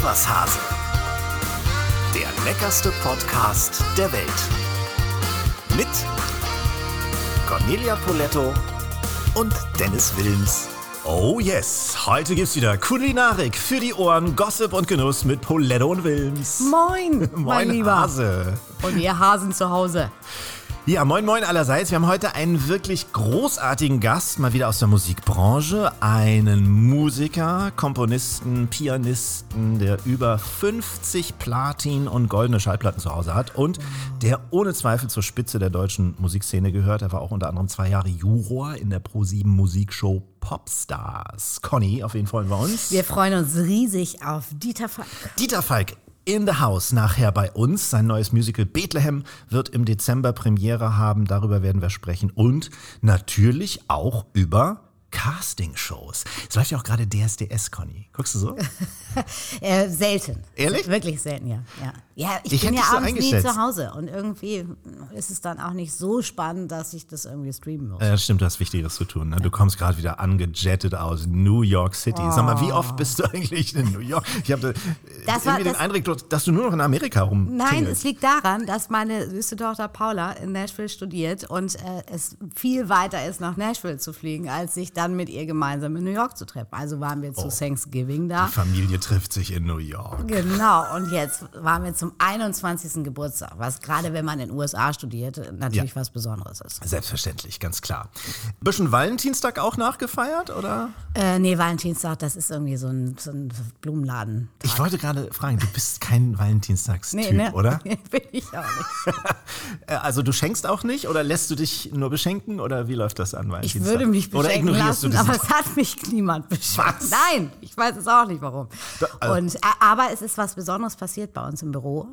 Etwas Hase. Der leckerste Podcast der Welt. Mit Cornelia Poletto und Dennis Wilms. Oh yes, heute gibt's wieder Kulinarik für die Ohren, Gossip und Genuss mit Poletto und Wilms. Moin, mein Lieber. Hase. Und ihr Hasen zu Hause. Ja, moin moin allerseits. Wir haben heute einen wirklich großartigen Gast, mal wieder aus der Musikbranche. Einen Musiker, Komponisten, Pianisten, der über 50 Platin- und goldene Schallplatten zu Hause hat und der ohne Zweifel zur Spitze der deutschen Musikszene gehört. Er war auch unter anderem 2 Jahre Juror in der Pro7 Musikshow Popstars. Conny, auf wen freuen wir uns? Wir freuen uns riesig auf Dieter Falk. Dieter Falk in the house nachher bei uns. Sein neues Musical Bethlehem wird im Dezember Premiere haben. Darüber werden wir sprechen. Und natürlich auch über Castingshows. Es läuft ja auch gerade DSDS, Conny. Guckst du so? Selten. Ehrlich? Wirklich selten, ja. Ja, ich hätte bin ja dich so abends nie eingeschätzt. zu Hause. Und irgendwie ist es dann auch nicht so spannend, dass ich das irgendwie streamen muss. Ja, stimmt, du hast Wichtigeres zu tun. Ne? Du kommst gerade wieder angejettet aus New York City. Sag mal, wie oft bist du eigentlich in New York? Ich habe den Eindruck, dass du nur noch in Amerika rumtingelst. Nein, es liegt daran, dass meine süße Tochter Paula in Nashville studiert und es viel weiter ist, nach Nashville zu fliegen, als sich dann mit ihr gemeinsam in New York zu treffen. Also waren wir zu Thanksgiving da. Die Familie trifft sich in New York. Genau, und jetzt waren wir zum 21. Geburtstag, was gerade wenn man in den USA studiert, natürlich was Besonderes ist. Selbstverständlich, ganz klar. Bisschen Valentinstag auch nachgefeiert, oder? Nee, Valentinstag, das ist irgendwie so ein Blumenladen. Ich wollte gerade fragen, du bist kein Valentinstagstyp, Nee, ne? oder? Bin ich auch nicht. Also du schenkst auch nicht oder lässt du dich nur beschenken oder wie läuft das an Valentinstag? Ich würde mich oder beschenken ignorierst lassen, du das? aber es hat mich niemand beschenkt. Was? Nein, ich weiß es auch nicht, warum. Aber es ist was Besonderes passiert bei uns im Büro.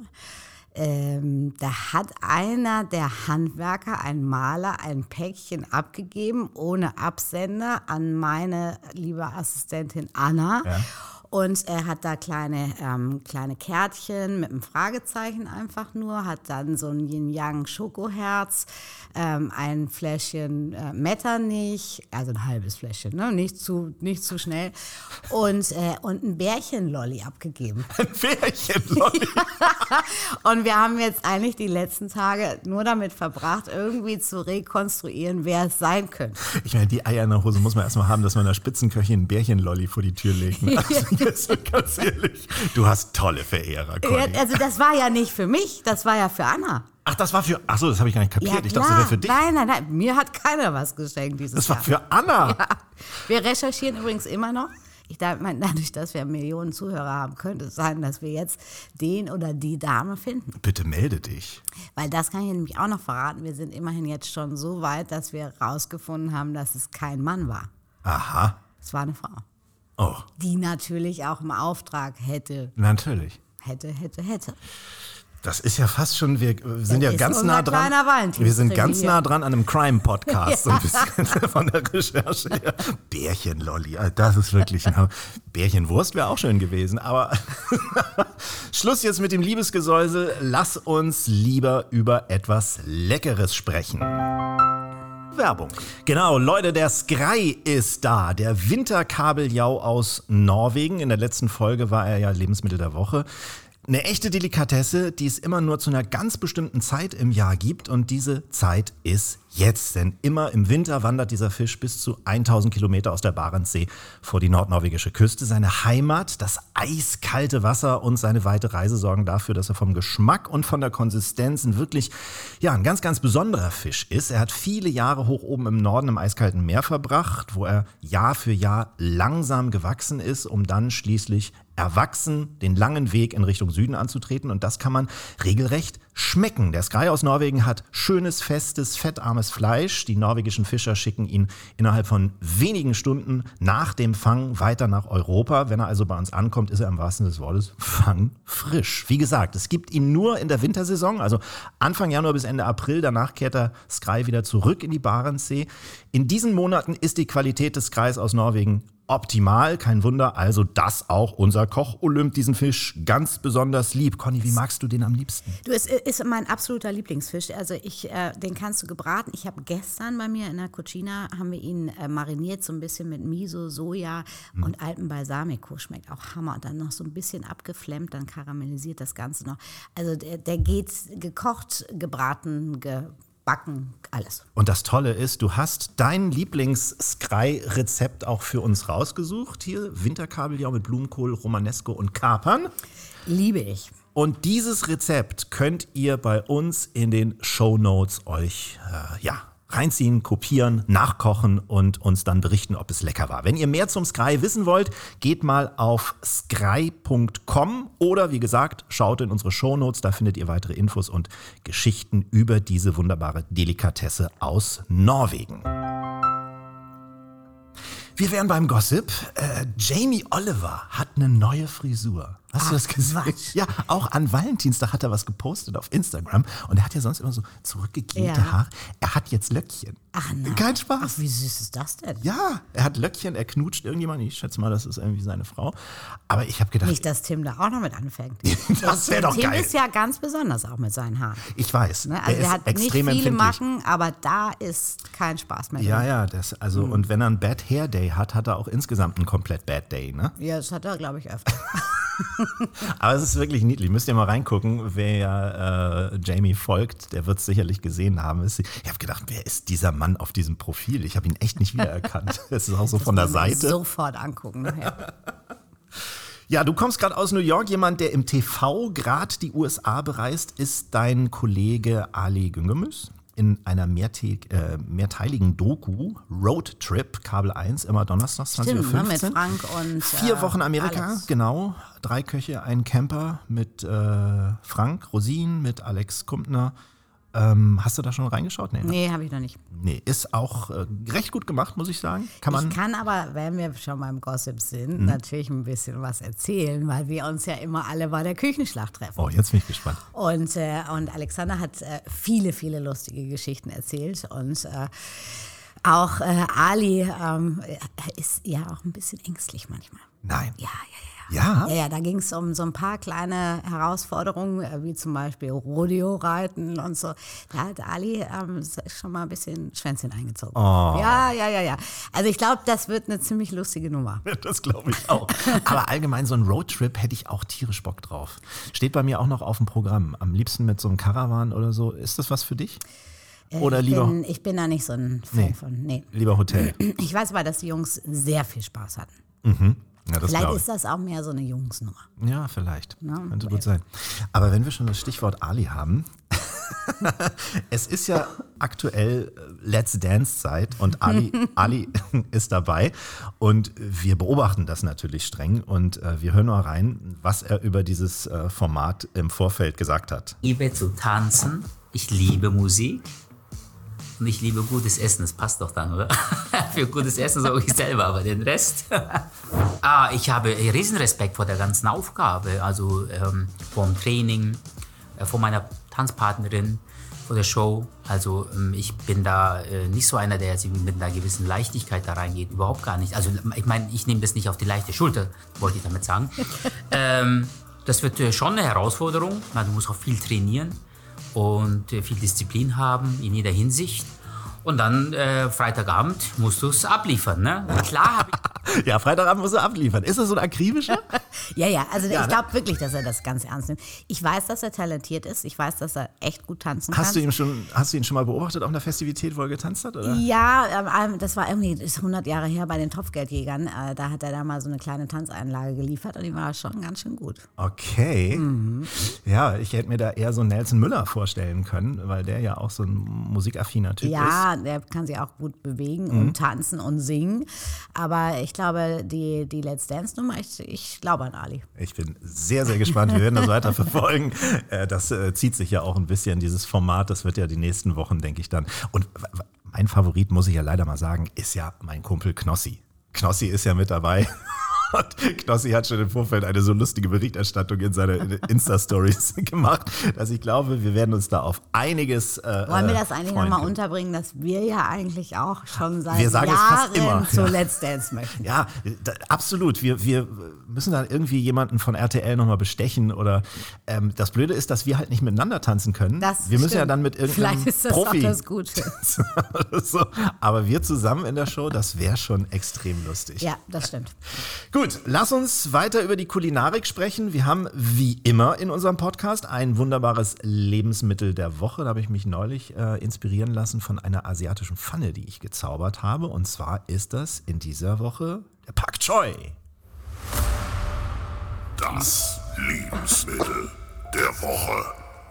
Da hat einer der Handwerker, ein Maler, ein Päckchen abgegeben, ohne Absender, an meine liebe Assistentin Anna. Ja. Und er hat da kleine Kärtchen mit einem Fragezeichen einfach nur, hat dann so ein Yin-Yang-Schokoherz, ein Fläschchen Metternich, also ein halbes Fläschchen, ne? nicht zu schnell, und ein Bärchenlolli abgegeben. Ein Bärchenlolli? Und wir haben jetzt eigentlich die letzten Tage nur damit verbracht, irgendwie zu rekonstruieren, wer es sein könnte. Ich meine, die Eier in der Hose muss man erstmal haben, dass man einer Spitzenköchin ein Bärchenlolli vor die Tür legt. Ne? Also, ganz ehrlich, du hast tolle Verehrer, Conny. Also das war ja nicht für mich, das war ja für Anna. Ach, das war für... Achso, das habe ich gar nicht kapiert. Ja, ich dachte, das wäre für dich. Nein, mir hat keiner was geschenkt dieses Das war Jahr. für Anna. Ja. Wir recherchieren übrigens immer noch. Dadurch, dass wir Millionen Zuhörer haben, könnte es sein, dass wir jetzt den oder die Dame finden. Bitte melde dich. Weil das kann ich nämlich auch noch verraten. Wir sind immerhin jetzt schon so weit, dass wir rausgefunden haben, dass es kein Mann war. Aha. Es war eine Frau. Oh, Die natürlich auch im Auftrag hätte. natürlich. Das ist ja fast schon, wir sind ja ist ganz unser nah dran. kleiner Valentinstag Wir sind ganz hier. nah dran an einem Crime-Podcast, so ein bisschen von der Recherche her. Bärchenlolli, das ist wirklich ein Bärchenwurst wäre auch schön gewesen, aber Schluss jetzt mit dem Liebesgesäusel. Lass uns lieber über etwas Leckeres sprechen. Werbung. Genau, Leute, der Skrei ist da. Der Winterkabeljau aus Norwegen. In der letzten Folge war er ja Lebensmittel der Woche. Eine echte Delikatesse, die es immer nur zu einer ganz bestimmten Zeit im Jahr gibt. Und diese Zeit ist jetzt. Denn immer im Winter wandert dieser Fisch bis zu 1000 Kilometer aus der Barentsee vor die nordnorwegische Küste. Seine Heimat, das eiskalte Wasser und seine weite Reise sorgen dafür, dass er vom Geschmack und von der Konsistenz ein wirklich, ein ganz, ganz besonderer Fisch ist. Er hat viele Jahre hoch oben im Norden im eiskalten Meer verbracht, wo er Jahr für Jahr langsam gewachsen ist, um dann schließlich erwachsen den langen Weg in Richtung Süden anzutreten. Und das kann man regelrecht schmecken. Der Skrei aus Norwegen hat schönes, festes, fettarmes Fleisch. Die norwegischen Fischer schicken ihn innerhalb von wenigen Stunden nach dem Fang weiter nach Europa. Wenn er also bei uns ankommt, ist er im wahrsten Sinne des Wortes fangfrisch. Wie gesagt, es gibt ihn nur in der Wintersaison, also Anfang Januar bis Ende April. Danach kehrt der Skrei wieder zurück in die Barentssee. In diesen Monaten ist die Qualität des Skreis aus Norwegen optimal. Kein Wunder, also dass auch unser Koch Olymp diesen Fisch ganz besonders liebt. Conny, wie magst du den am liebsten? Du, es ist mein absoluter Lieblingsfisch. Also den kannst du gebraten. Ich habe gestern bei mir in der Cucina, haben wir ihn mariniert, so ein bisschen mit Miso, Soja und altem Balsamico. Schmeckt auch Hammer. Und dann noch so ein bisschen abgeflemmt, dann karamellisiert das Ganze noch. Also der geht gekocht, gebraten, gebacken, alles. Und das Tolle ist, du hast dein Lieblings-Skrei-Rezept auch für uns rausgesucht. Hier Winterkabeljau mit Blumenkohl, Romanesco und Kapern. Liebe ich. Und dieses Rezept könnt ihr bei uns in den Shownotes euch reinziehen, kopieren, nachkochen und uns dann berichten, ob es lecker war. Wenn ihr mehr zum Skrei wissen wollt, geht mal auf skrei.com oder wie gesagt, schaut in unsere Shownotes, da findet ihr weitere Infos und Geschichten über diese wunderbare Delikatesse aus Norwegen. Wir wären beim Gossip. Jamie Oliver hat eine neue Frisur. Hast du das gesehen? Quatsch. Ja, auch an Valentinstag hat er was gepostet auf Instagram. Und er hat ja sonst immer so zurückgegelte Haare. Er hat jetzt Löckchen. Ach nein. Kein Spaß. Ach, wie süß ist das denn? Ja, er hat Löckchen, er knutscht irgendjemanden. Ich schätze mal, das ist irgendwie seine Frau. Aber ich habe gedacht, Nicht, dass Tim da auch noch mit anfängt. das wäre doch Tim geil. ist ja ganz besonders auch mit seinen Haaren. Ich weiß, Ne? Also er der ist hat nicht extrem viele empfindlich. Macken, aber da ist kein Spaß mehr. Ja, drin. ja, und wenn er einen Bad Hair Day hat, hat er auch insgesamt einen komplett Bad Day, ne? Ja, das hat er, glaube ich, öfter. Aber es ist wirklich niedlich. Müsst ihr mal reingucken, wer Jamie folgt, der wird es sicherlich gesehen haben. Ich habe gedacht, wer ist dieser Mann auf diesem Profil? Ich habe ihn echt nicht wiedererkannt. Es ist auch so von der Das muss man Seite. sofort angucken. Nachher. Ja, du kommst gerade aus New York. Jemand, der im TV gerade die USA bereist, ist dein Kollege Ali Güngemüs. In einer mehrteiligen Doku, Road Trip, Kabel 1, immer donnerstags 20.15 Stimmt, Uhr. ne, mit Frank und 4 Wochen Amerika, Alex. genau. 3 Köche, ein Camper mit Frank Rosin, mit Alex Kumpner. Hast du da schon reingeschaut? Nee, ne? Nee, habe ich noch nicht. Nee, ist auch recht gut gemacht, muss ich sagen. Ich kann aber, wenn wir schon beim Gossip sind, natürlich ein bisschen was erzählen, weil wir uns ja immer alle bei der Küchenschlacht treffen. Oh, jetzt bin ich gespannt. Und Alexander hat viele, viele lustige Geschichten erzählt. Und auch Ali ist ja auch ein bisschen ängstlich manchmal. Nein. Ja. Ja? Ja, da ging es um so ein paar kleine Herausforderungen, wie zum Beispiel Rodeo-Reiten und so. Da hat Ali schon mal ein bisschen Schwänzchen eingezogen. Oh. Ja. Also ich glaube, das wird eine ziemlich lustige Nummer. Das glaube ich auch. Aber allgemein so ein Roadtrip hätte ich auch tierisch Bock drauf. Steht bei mir auch noch auf dem Programm. Am liebsten mit so einem Caravan oder so. Ist das was für dich? Oder Ich bin da nicht so ein Fan von. Nee. Lieber Hotel. Ich weiß aber, dass die Jungs sehr viel Spaß hatten. Ja, das Vielleicht glaub ich. ist das auch mehr so eine Jungsnummer. Ja, vielleicht. Ja, Könnte gut sein. Aber wenn wir schon das Stichwort Ali haben, es ist ja aktuell Let's Dance-Zeit und Ali ist dabei und wir beobachten das natürlich streng und wir hören mal rein, was er über dieses Format im Vorfeld gesagt hat. Ich liebe zu tanzen, ich liebe Musik und ich liebe gutes Essen. Das passt doch dann, oder? Für gutes Essen sorge ich selber, aber den Rest. Ich habe riesen Respekt vor der ganzen Aufgabe, also vom Training, von meiner Tanzpartnerin, vor der Show. Also ich bin da nicht so einer, der jetzt mit einer gewissen Leichtigkeit da reingeht, überhaupt gar nicht. Also ich meine, ich nehme das nicht auf die leichte Schulter, wollte ich damit sagen. Das wird schon eine Herausforderung, man muss auch viel trainieren und viel Disziplin haben in jeder Hinsicht. Und dann Freitagabend musst du es abliefern, ne? Klar habe ich... Ja, Freitagabend muss er abliefern. Ist das so ein akribischer? Ja, also Ja, ich ne? glaube wirklich, dass er das ganz ernst nimmt. Ich weiß, dass er talentiert ist. Ich weiß, dass er echt gut tanzen kann. Hast du ihn schon mal beobachtet auf einer Festivität, wo er getanzt hat? Oder? Ja, das war irgendwie, das ist 100 Jahre her bei den Topfgeldjägern. Da hat er da mal so eine kleine Tanzeinlage geliefert und die war schon ganz schön gut. Okay. Ja, ich hätte mir da eher so Nelson Müller vorstellen können, weil der ja auch so ein musikaffiner Typ ist. Ja, der kann sich auch gut bewegen und tanzen und singen. Aber ich glaube, die Let's Dance-Nummer, ich glaube an Ali. Ich bin sehr, sehr gespannt. Wir werden das weiter verfolgen. Das zieht sich ja auch ein bisschen, dieses Format. Das wird ja die nächsten Wochen, denke ich dann. Und mein Favorit, muss ich ja leider mal sagen, ist ja mein Kumpel Knossi. Knossi ist ja mit dabei. Und Knossi hat schon im Vorfeld eine so lustige Berichterstattung in seine Insta-Stories gemacht, dass ich glaube, wir werden uns da auf einiges Wollen wir das eigentlich freuen nochmal können. unterbringen, dass wir ja eigentlich auch schon seit Wir sagen es fast immer, Jahren zu ja. Let's Dance möchten? Ja, absolut. Wir müssen dann irgendwie jemanden von RTL nochmal bestechen oder das Blöde ist, dass wir halt nicht miteinander tanzen können. Wir müssen ja dann mit irgendeinem Vielleicht ist das Profi. auch das Gute. So, aber wir zusammen in der Show, das wäre schon extrem lustig. Ja, das stimmt. Gut, lass uns weiter über die Kulinarik sprechen. Wir haben wie immer in unserem Podcast ein wunderbares Lebensmittel der Woche. Da habe ich mich neulich inspirieren lassen von einer asiatischen Pfanne, die ich gezaubert habe. Und zwar ist das in dieser Woche der Pak Choi. Das Lebensmittel der Woche.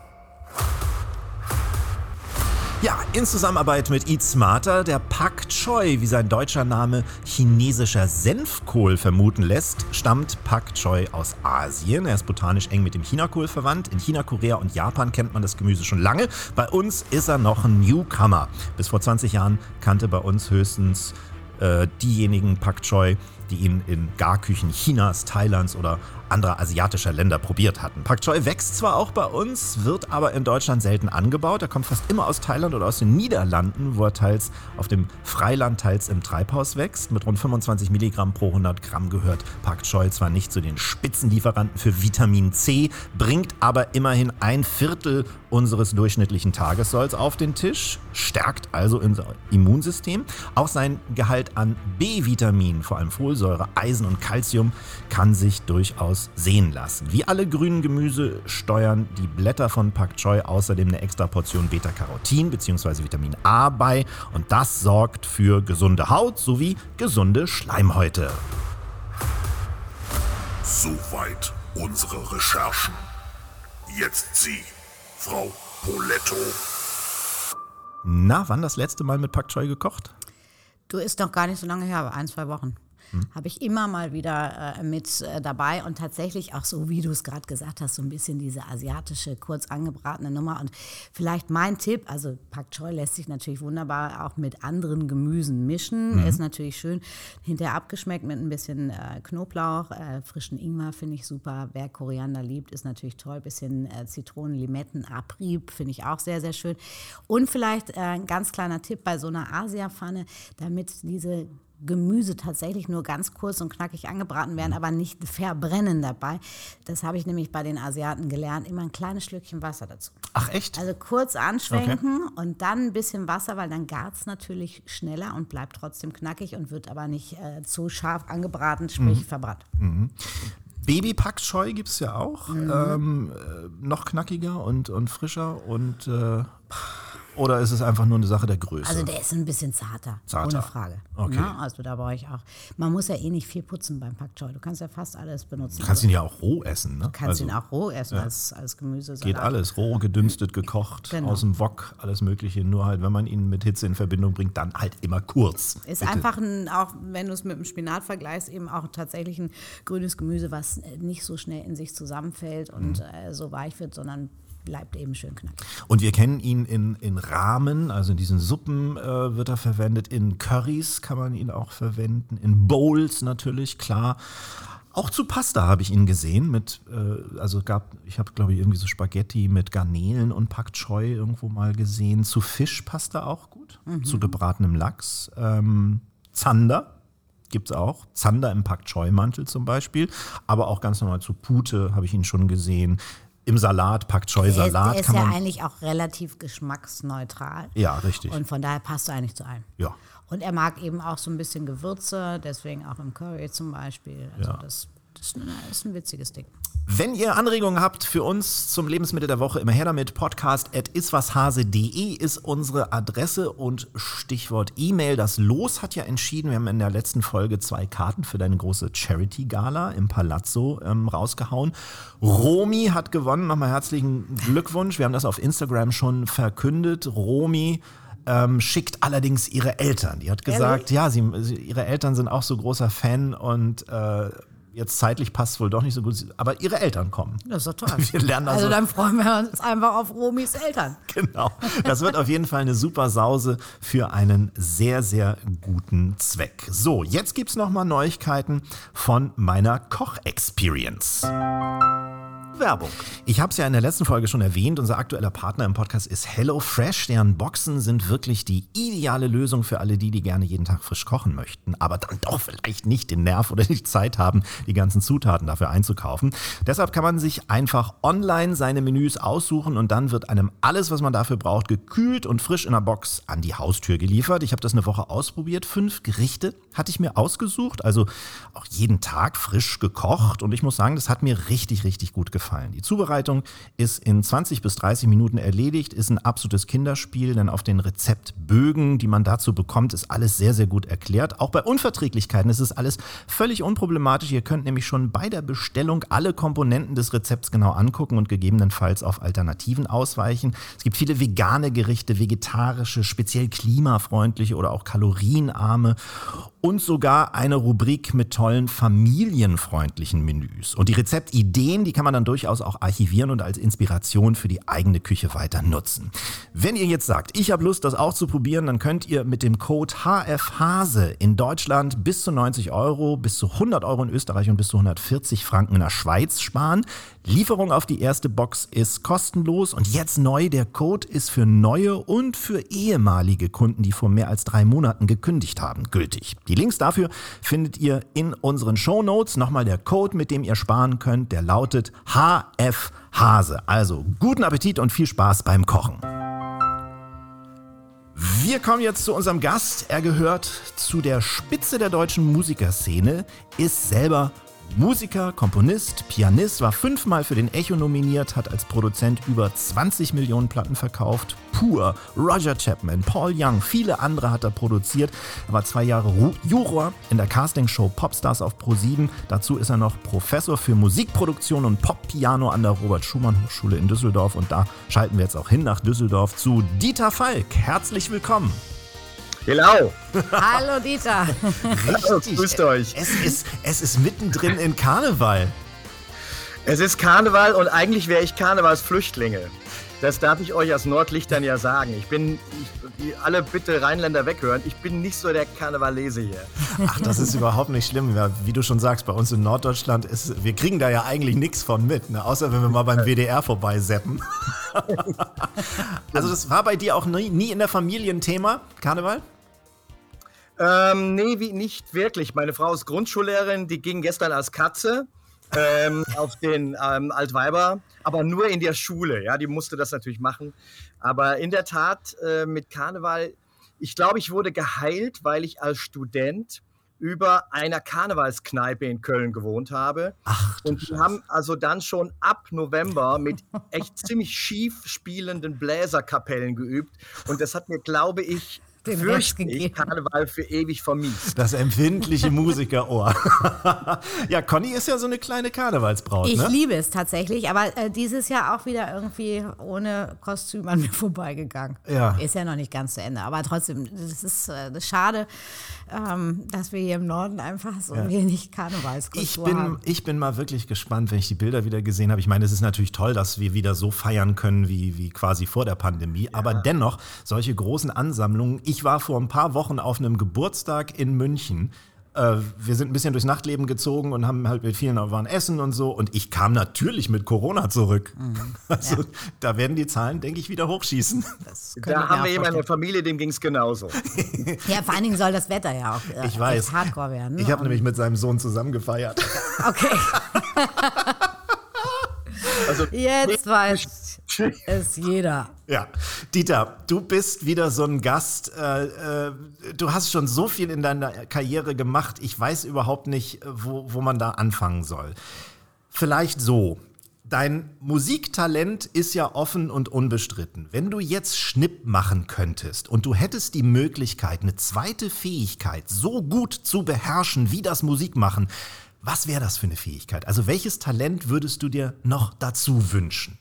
Ja, in Zusammenarbeit mit Eat Smarter, der Pak Choi, wie sein deutscher Name chinesischer Senfkohl vermuten lässt, stammt Pak Choi aus Asien. Er ist botanisch eng mit dem Chinakohl verwandt. In China, Korea und Japan kennt man das Gemüse schon lange. Bei uns ist er noch ein Newcomer. Bis vor 20 Jahren kannte bei uns höchstens diejenigen Pak Choi, die ihn in Garküchen Chinas, Thailands oder anderer asiatischer Länder probiert hatten. Pak Choi wächst zwar auch bei uns, wird aber in Deutschland selten angebaut. Er kommt fast immer aus Thailand oder aus den Niederlanden, wo er teils auf dem Freiland, teils im Treibhaus wächst. Mit rund 25 Milligramm pro 100 Gramm gehört Pak Choi zwar nicht zu den Spitzenlieferanten für Vitamin C, bringt aber immerhin 1/4 unseres durchschnittlichen Tagessolls auf den Tisch, stärkt also unser Immunsystem. Auch sein Gehalt an B-Vitamin, vor allem Folsäure, Eisen und Calcium, kann sich durchaus sehen lassen. Wie alle grünen Gemüse steuern die Blätter von Pak Choi außerdem eine extra Portion Beta-Carotin bzw. Vitamin A bei und das sorgt für gesunde Haut sowie gesunde Schleimhäute. Soweit unsere Recherchen. Jetzt Sie, Frau Poletto. Na, wann das letzte Mal mit Pak Choi gekocht? Du, ist noch gar nicht so lange her, aber 1-2 Wochen. Habe ich immer mal wieder mit dabei und tatsächlich auch so, wie du es gerade gesagt hast, so ein bisschen diese asiatische, kurz angebratene Nummer. Und vielleicht mein Tipp, also Pak Choi lässt sich natürlich wunderbar auch mit anderen Gemüsen mischen. Ist natürlich schön hinterher abgeschmeckt mit ein bisschen Knoblauch, frischen Ingwer finde ich super. Wer Koriander liebt, ist natürlich toll. Bisschen Zitronen, Limetten, Abrieb finde ich auch sehr, sehr schön. Und vielleicht ein ganz kleiner Tipp bei so einer Asia-Pfanne, damit diese Gemüse tatsächlich nur ganz kurz und knackig angebraten werden, aber nicht verbrennen dabei. Das habe ich nämlich bei den Asiaten gelernt. Immer ein kleines Schlückchen Wasser dazu. Ach echt? Also kurz anschwenken und dann ein bisschen Wasser, weil dann gart es natürlich schneller und bleibt trotzdem knackig und wird aber nicht zu scharf angebraten, sprich verbrannt. Baby Pak Choi gibt es ja auch. Noch knackiger und frischer und oder ist es einfach nur eine Sache der Größe? Also der ist ein bisschen zarter, ohne Frage. Okay. Na, also da brauche ich auch. Man muss ja eh nicht viel putzen beim Pak Choi. Du kannst ja fast alles benutzen. Du kannst ihn ja auch roh essen, ne? Du kannst ihn auch roh essen als Gemüse. Geht alles. Roh, gedünstet, gekocht, Genau. aus dem Wok, alles Mögliche. Nur halt, wenn man ihn mit Hitze in Verbindung bringt, dann halt immer kurz. Ist Bitte. einfach, auch wenn du es mit dem Spinat vergleichst, eben auch tatsächlich ein grünes Gemüse, was nicht so schnell in sich zusammenfällt und so weich wird, sondern bleibt eben schön knackig. Und wir kennen ihn in Ramen, also in diesen Suppen wird er verwendet. In Currys kann man ihn auch verwenden. In Bowls natürlich, klar. Auch zu Pasta habe ich ihn gesehen. Ich habe, glaube ich, irgendwie so Spaghetti mit Garnelen und Pak Choi irgendwo mal gesehen. Zu Fischpasta auch gut. Zu gebratenem Lachs. Zander gibt es auch. Zander im Pak Choi-Mantel zum Beispiel. Aber auch ganz normal zu Pute habe ich ihn schon gesehen. Im Salat, Pak Choi-Salat. Der ist ja eigentlich auch relativ geschmacksneutral. Ja, richtig. Und von daher passt er eigentlich zu allem. Ja. Und er mag eben auch so ein bisschen Gewürze, deswegen auch im Curry zum Beispiel. Also Ja. das ist ein witziges Ding. Wenn ihr Anregungen habt für uns zum Lebensmittel der Woche, immer her damit. podcast@iswashase.de ist unsere Adresse und Stichwort E-Mail. Das Los hat ja entschieden, wir haben in der letzten Folge 2 Karten für deine große Charity-Gala im Palazzo rausgehauen. Romy hat gewonnen, nochmal herzlichen Glückwunsch. Wir haben das auf Instagram schon verkündet. Romy schickt allerdings ihre Eltern. Die hat gesagt, ja, ihre Eltern sind auch so großer Fan und jetzt zeitlich passt es wohl doch nicht so gut, aber ihre Eltern kommen. Das ist doch toll. Wir lernen also dann freuen wir uns einfach auf Romis Eltern. Genau. Das wird auf jeden Fall eine super Sause für einen sehr, sehr guten Zweck. So, jetzt gibt's noch mal Neuigkeiten von meiner Koch-Experience. Werbung. Ich habe es ja in der letzten Folge schon erwähnt, unser aktueller Partner im Podcast ist HelloFresh. Deren Boxen sind wirklich die ideale Lösung für alle die gerne jeden Tag frisch kochen möchten, aber dann doch vielleicht nicht den Nerv oder die Zeit haben, die ganzen Zutaten dafür einzukaufen. Deshalb kann man sich einfach online seine Menüs aussuchen und dann wird einem alles, was man dafür braucht, gekühlt und frisch in der Box an die Haustür geliefert. Ich habe das eine Woche ausprobiert. 5 Gerichte hatte ich mir ausgesucht, also auch jeden Tag frisch gekocht und ich muss sagen, das hat mir richtig, richtig gut gefallen. Die Zubereitung ist in 20 bis 30 Minuten erledigt, ist ein absolutes Kinderspiel, denn auf den Rezeptbögen, die man dazu bekommt, ist alles sehr, sehr gut erklärt. Auch bei Unverträglichkeiten ist es alles völlig unproblematisch. Ihr könnt nämlich schon bei der Bestellung alle Komponenten des Rezepts genau angucken und gegebenenfalls auf Alternativen ausweichen. Es gibt viele vegane Gerichte, vegetarische, speziell klimafreundliche oder auch kalorienarme und sogar eine Rubrik mit tollen familienfreundlichen Menüs. Und die Rezeptideen, die kann man dann durchaus auch archivieren und als Inspiration für die eigene Küche weiter nutzen. Wenn ihr jetzt sagt, ich habe Lust, das auch zu probieren, dann könnt ihr mit dem Code HFHASE in Deutschland bis zu 90 €, bis zu 100 € in Österreich und bis zu 140 Franken in der Schweiz sparen. Lieferung auf die erste Box ist kostenlos und jetzt neu, der Code ist für neue und für ehemalige Kunden, die vor mehr als 3 Monaten gekündigt haben, gültig. Die Links dafür findet ihr in unseren Shownotes. Nochmal der Code, mit dem ihr sparen könnt, der lautet HFHASE. Also guten Appetit und viel Spaß beim Kochen. Wir kommen jetzt zu unserem Gast. Er gehört zu der Spitze der deutschen Musikerszene, ist selber Musiker, Komponist, Pianist, war 5-mal für den Echo nominiert, hat als Produzent über 20 Millionen Platten verkauft. Pur, Roger Chapman, Paul Young, viele andere hat er produziert. Er war 2 Jahre Juror in der Castingshow Popstars auf Pro7. Dazu ist er noch Professor für Musikproduktion und Pop-Piano an der Robert-Schumann-Hochschule in Düsseldorf. Und da schalten wir jetzt auch hin nach Düsseldorf zu Dieter Falk. Herzlich willkommen. Hello. Hallo Dieter. Richtig. Grüßt euch. Es ist mittendrin in Karneval. Es ist Karneval und eigentlich wäre ich Karnevalsflüchtlinge. Das darf ich euch als Nordlichtern ja sagen. Alle bitte Rheinländer weghören, ich bin nicht so der Karnevalese hier. Ach, das ist überhaupt nicht schlimm. Ja, wie du schon sagst, bei uns in Norddeutschland wir kriegen da ja eigentlich nichts von mit, ne? Außer wenn wir mal beim WDR vorbeiseppen. Also das war bei dir auch nie in der Familie ein Thema, Karneval? Nee, nicht wirklich. Meine Frau ist Grundschullehrerin, die ging gestern als Katze auf den Altweiber, aber nur in der Schule. Ja, die musste das natürlich machen. Aber in der Tat mit Karneval, ich glaube, ich wurde geheilt, weil ich als Student über einer Karnevalskneipe in Köln gewohnt habe. Ach, und wir haben also dann schon ab November mit echt ziemlich schief spielenden Bläserkapellen geübt. Und das hat mir, glaube ich, Karneval für ewig vermiest. Das empfindliche Musikerohr. Ja, Conny ist ja so eine kleine Karnevalsbraut, ne? Ich liebe es tatsächlich, aber dieses Jahr auch wieder irgendwie ohne Kostüm an mir vorbeigegangen. Ja. Ist ja noch nicht ganz zu Ende, aber trotzdem, das ist schade, dass wir hier im Norden einfach so wenig Karnevalskultur haben. Ich bin mal wirklich gespannt, wenn ich die Bilder wieder gesehen habe. Ich meine, es ist natürlich toll, dass wir wieder so feiern können wie quasi vor der Pandemie, aber dennoch, solche großen Ansammlungen. Ich war vor ein paar Wochen auf einem Geburtstag in München. Wir sind ein bisschen durchs Nachtleben gezogen und haben halt mit vielen waren essen und so. Und ich kam natürlich mit Corona zurück. Also da werden die Zahlen, denke ich, wieder hochschießen. Da haben wir jemanden in der Familie, dem ging es genauso. Ja, vor allen Dingen soll das Wetter ja auch ich weiß. hardcore werden. Ne? Ich habe nämlich mit seinem Sohn zusammen gefeiert. Okay. Also, Jetzt weiß es jeder. Ja, Dieter, du bist wieder so ein Gast. Du hast schon so viel in deiner Karriere gemacht. Ich weiß überhaupt nicht, wo man da anfangen soll. Vielleicht so. Dein Musiktalent ist ja offen und unbestritten. Wenn du jetzt Schnipp machen könntest und du hättest die Möglichkeit, eine zweite Fähigkeit so gut zu beherrschen wie das Musikmachen, was wäre das für eine Fähigkeit? Also welches Talent würdest du dir noch dazu wünschen?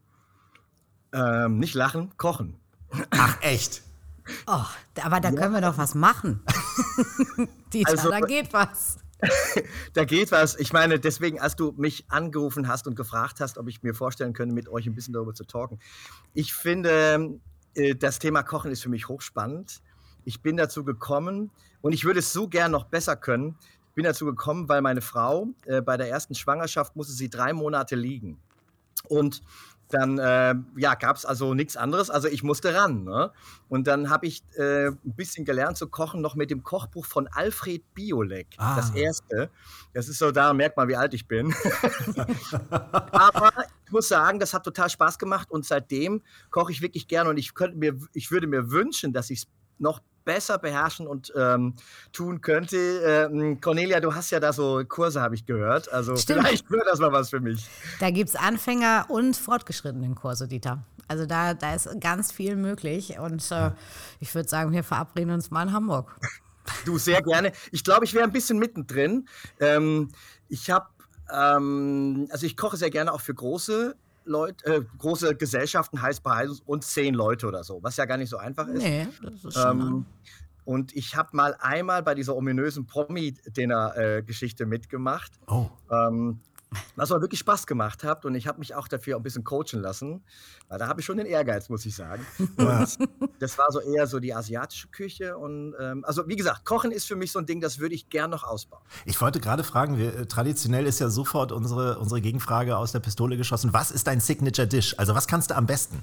Nicht lachen, kochen. Ach, echt? Oh, aber da können wir doch was machen. Dieter, Also, da geht was. Da geht was. Ich meine, deswegen, als du mich angerufen hast und gefragt hast, ob ich mir vorstellen könnte, mit euch ein bisschen darüber zu talken. Ich finde, das Thema Kochen ist für mich hochspannend. Ich bin dazu gekommen und ich würde es so gern noch besser können. Ich bin dazu gekommen, weil meine Frau bei der ersten Schwangerschaft musste sie 3 Monate liegen. Und dann gab es also nichts anderes, also ich musste ran. Ne? Und dann habe ich ein bisschen gelernt zu kochen, noch mit dem Kochbuch von Alfred Biolek, das erste. Das ist so, da merkt man, wie alt ich bin. Aber ich muss sagen, das hat total Spaß gemacht und seitdem koche ich wirklich gerne und ich würde mir wünschen, dass ich es noch besser beherrschen und tun könnte. Cornelia, du hast ja da so Kurse, habe ich gehört. Also vielleicht wäre das mal was für mich. Da gibt es Anfänger- und fortgeschrittenen Kurse, Dieter. Also da ist ganz viel möglich. Und ich würde sagen, wir verabreden uns mal in Hamburg. Du, sehr gerne. Ich glaube, ich wäre ein bisschen mittendrin. Ich koche sehr gerne auch für große Leute, große Gesellschaften, heißt bei uns 10 Leute oder so, was ja gar nicht so einfach ist. Nee, das ist schon und ich habe einmal bei dieser ominösen Promi-Dinner-Geschichte mitgemacht, was aber wirklich Spaß gemacht hat und ich habe mich auch dafür ein bisschen coachen lassen, weil da habe ich schon den Ehrgeiz, muss ich sagen. Und das war so eher so die asiatische Küche und also wie gesagt, Kochen ist für mich so ein Ding, das würde ich gern noch ausbauen. Ich wollte gerade fragen, traditionell ist ja sofort unsere Gegenfrage aus der Pistole geschossen. Was ist dein Signature Dish? Also was kannst du am besten?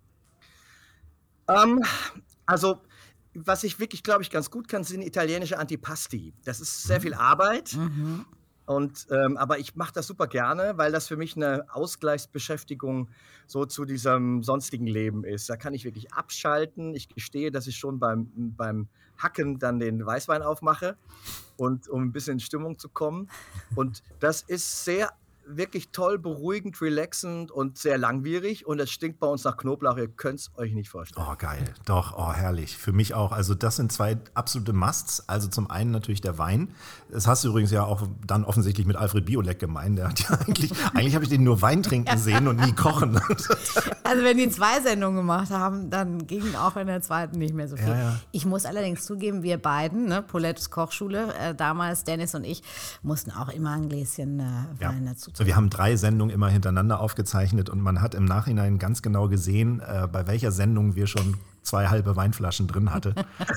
Also was ich wirklich, glaube ich, ganz gut kann, sind italienische Antipasti. Das ist sehr viel Arbeit. Und, aber ich mache das super gerne, weil das für mich eine Ausgleichsbeschäftigung so zu diesem sonstigen Leben ist. Da kann ich wirklich abschalten. Ich gestehe, dass ich schon beim Hacken dann den Weißwein aufmache, und um ein bisschen in Stimmung zu kommen. Und das ist wirklich toll, beruhigend, relaxend und sehr langwierig. Und es stinkt bei uns nach Knoblauch. Ihr könnt es euch nicht vorstellen. Oh, geil. Doch, herrlich. Für mich auch. Also das sind 2 absolute Musts. Also zum einen natürlich der Wein. Das hast du übrigens ja auch dann offensichtlich mit Alfred Biolek gemeint. Der hat ja eigentlich habe ich den nur Wein trinken sehen und nie kochen. Also wenn die 2 Sendungen gemacht haben, dann ging auch in der zweiten nicht mehr so viel. Ja. Ich muss allerdings zugeben, wir beiden, ne, Paulettes Kochschule, damals Dennis und ich, mussten auch immer ein Gläschen Wein dazu trinken. Wir haben 3 Sendungen immer hintereinander aufgezeichnet und man hat im Nachhinein ganz genau gesehen, bei welcher Sendung wir schon 2 halbe Weinflaschen drin hatte.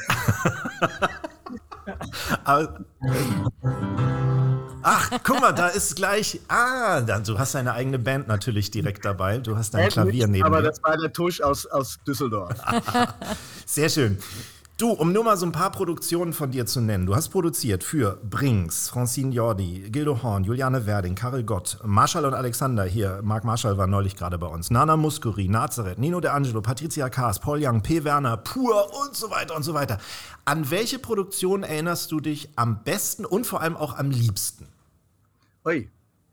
Ach, guck mal, da ist gleich. Du hast deine eigene Band natürlich direkt dabei. Du hast dein Klavier neben dir. Aber das war der Tusch aus Düsseldorf. Sehr schön. Du, um nur mal so ein paar Produktionen von dir zu nennen. Du hast produziert für Brings, Francine Jordi, Gildo Horn, Juliane Werding, Karel Gott, Marshall und Alexander hier. Marc Marshall war neulich gerade bei uns. Nana Muscuri, Nazareth, Nino De Angelo, Patricia Kaas, Paul Young, P. Werner, Pur und so weiter und so weiter. An welche Produktion erinnerst du dich am besten und vor allem auch am liebsten? Ui.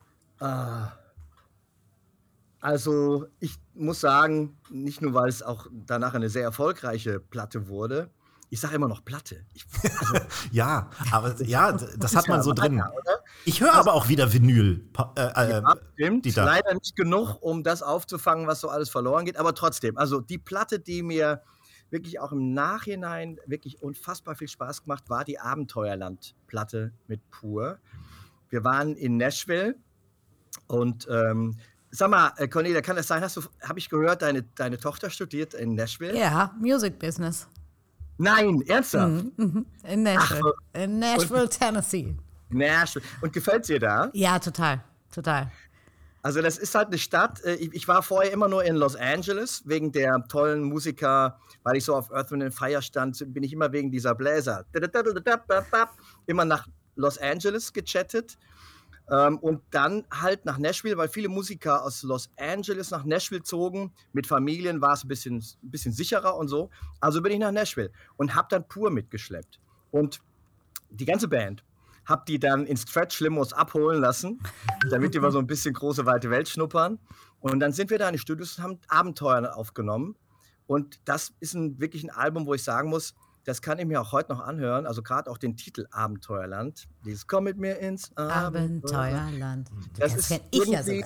Also ich muss sagen, nicht nur, weil es auch danach eine sehr erfolgreiche Platte wurde. Ich sage immer noch Platte. Ja, aber ja, das hat man so drin. Weiter, oder? Ich höre aber auch wieder Vinyl. Stimmt. Dieter. Leider nicht genug, um das aufzufangen, was so alles verloren geht. Aber trotzdem, also die Platte, die mir wirklich auch im Nachhinein wirklich unfassbar viel Spaß gemacht, war die Abenteuerland-Platte mit Pur. Wir waren in Nashville und sag mal, Cornelia, kann das sein, habe ich gehört, deine Tochter studiert in Nashville? Ja, Music Business. Nein, ernsthaft? In Nashville. In Nashville, Tennessee. Nashville. Und gefällt dir da? Ja, total. Also das ist halt eine Stadt, ich war vorher immer nur in Los Angeles, wegen der tollen Musiker, weil ich so auf Earth, Wind & Fire stand, bin ich immer wegen dieser Bläser immer nach Los Angeles gechattet. Und dann halt nach Nashville, weil viele Musiker aus Los Angeles nach Nashville zogen. Mit Familien war es ein bisschen sicherer und so. Also bin ich nach Nashville und habe dann Pur mitgeschleppt. Und die ganze Band habe die dann in Stretch-Limos abholen lassen, damit die mal so ein bisschen große, weite Welt schnuppern. Und dann sind wir da in die Studios und haben Abenteuer aufgenommen. Und das ist wirklich ein Album, wo ich sagen muss, das kann ich mir auch heute noch anhören, also gerade auch den Titel Abenteuerland. Dieses Komm mit mir ins Abenteuerland. Das kenn ich ja sogar.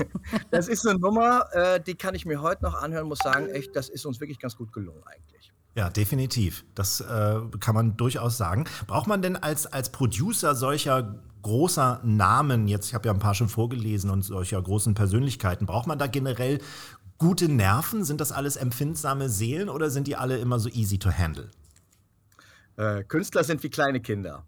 Das ist eine Nummer, die kann ich mir heute noch anhören, muss sagen, echt, das ist uns wirklich ganz gut gelungen eigentlich. Ja, definitiv. Das kann man durchaus sagen. Braucht man denn als Producer solcher großer Namen, jetzt, ich habe ja ein paar schon vorgelesen, und solcher großen Persönlichkeiten, braucht man da generell gute Nerven? Sind das alles empfindsame Seelen oder sind die alle immer so easy to handle? Künstler sind wie kleine Kinder.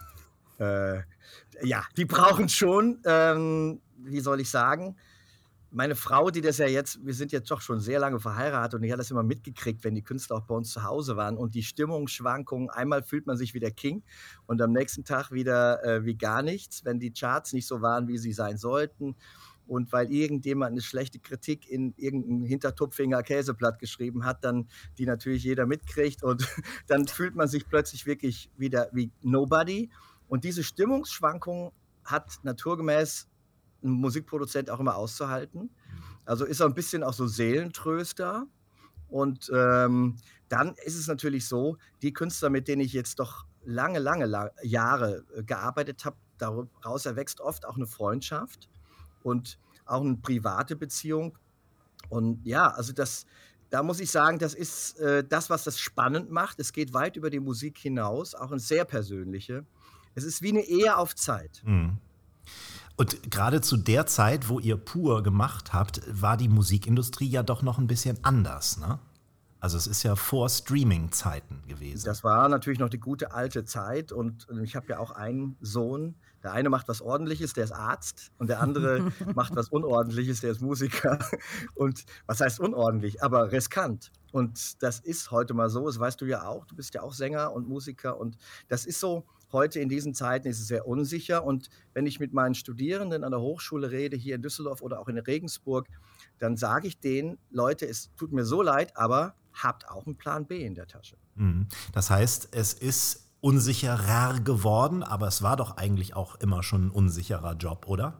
Ja, die brauchen schon, wie soll ich sagen, meine Frau, die das ja jetzt, wir sind jetzt doch schon sehr lange verheiratet und die hat das immer mitgekriegt, wenn die Künstler auch bei uns zu Hause waren und die Stimmungsschwankungen, einmal fühlt man sich wie der King und am nächsten Tag wieder wie gar nichts, wenn die Charts nicht so waren, wie sie sein sollten und weil irgendjemand eine schlechte Kritik in irgendein Hintertupfinger Käseblatt geschrieben hat, dann die natürlich jeder mitkriegt und dann fühlt man sich plötzlich wirklich wieder wie nobody und diese Stimmungsschwankungen hat naturgemäß ein Musikproduzent auch immer auszuhalten. Also ist er ein bisschen auch so Seelentröster. Und dann ist es natürlich so, die Künstler, mit denen ich jetzt doch lange Jahre gearbeitet habe, daraus erwächst oft auch eine Freundschaft und auch eine private Beziehung. Und ja, also da muss ich sagen, das ist das, was das spannend macht. Es geht weit über die Musik hinaus, auch ins sehr Persönliche. Es ist wie eine Ehe auf Zeit. Mhm. Und gerade zu der Zeit, wo ihr Pur gemacht habt, war die Musikindustrie ja doch noch ein bisschen anders, ne? Also es ist ja vor Streaming-Zeiten gewesen. Das war natürlich noch die gute alte Zeit und ich habe ja auch einen Sohn. Der eine macht was Ordentliches, der ist Arzt und der andere macht was Unordentliches, der ist Musiker. Und was heißt unordentlich, aber riskant. Und das ist heute mal so, das weißt du ja auch, du bist ja auch Sänger und Musiker und das ist so, heute in diesen Zeiten ist es sehr unsicher und wenn ich mit meinen Studierenden an der Hochschule rede, hier in Düsseldorf oder auch in Regensburg, dann sage ich denen, Leute, es tut mir so leid, aber habt auch einen Plan B in der Tasche. Das heißt, es ist unsicherer geworden, aber es war doch eigentlich auch immer schon ein unsicherer Job, oder?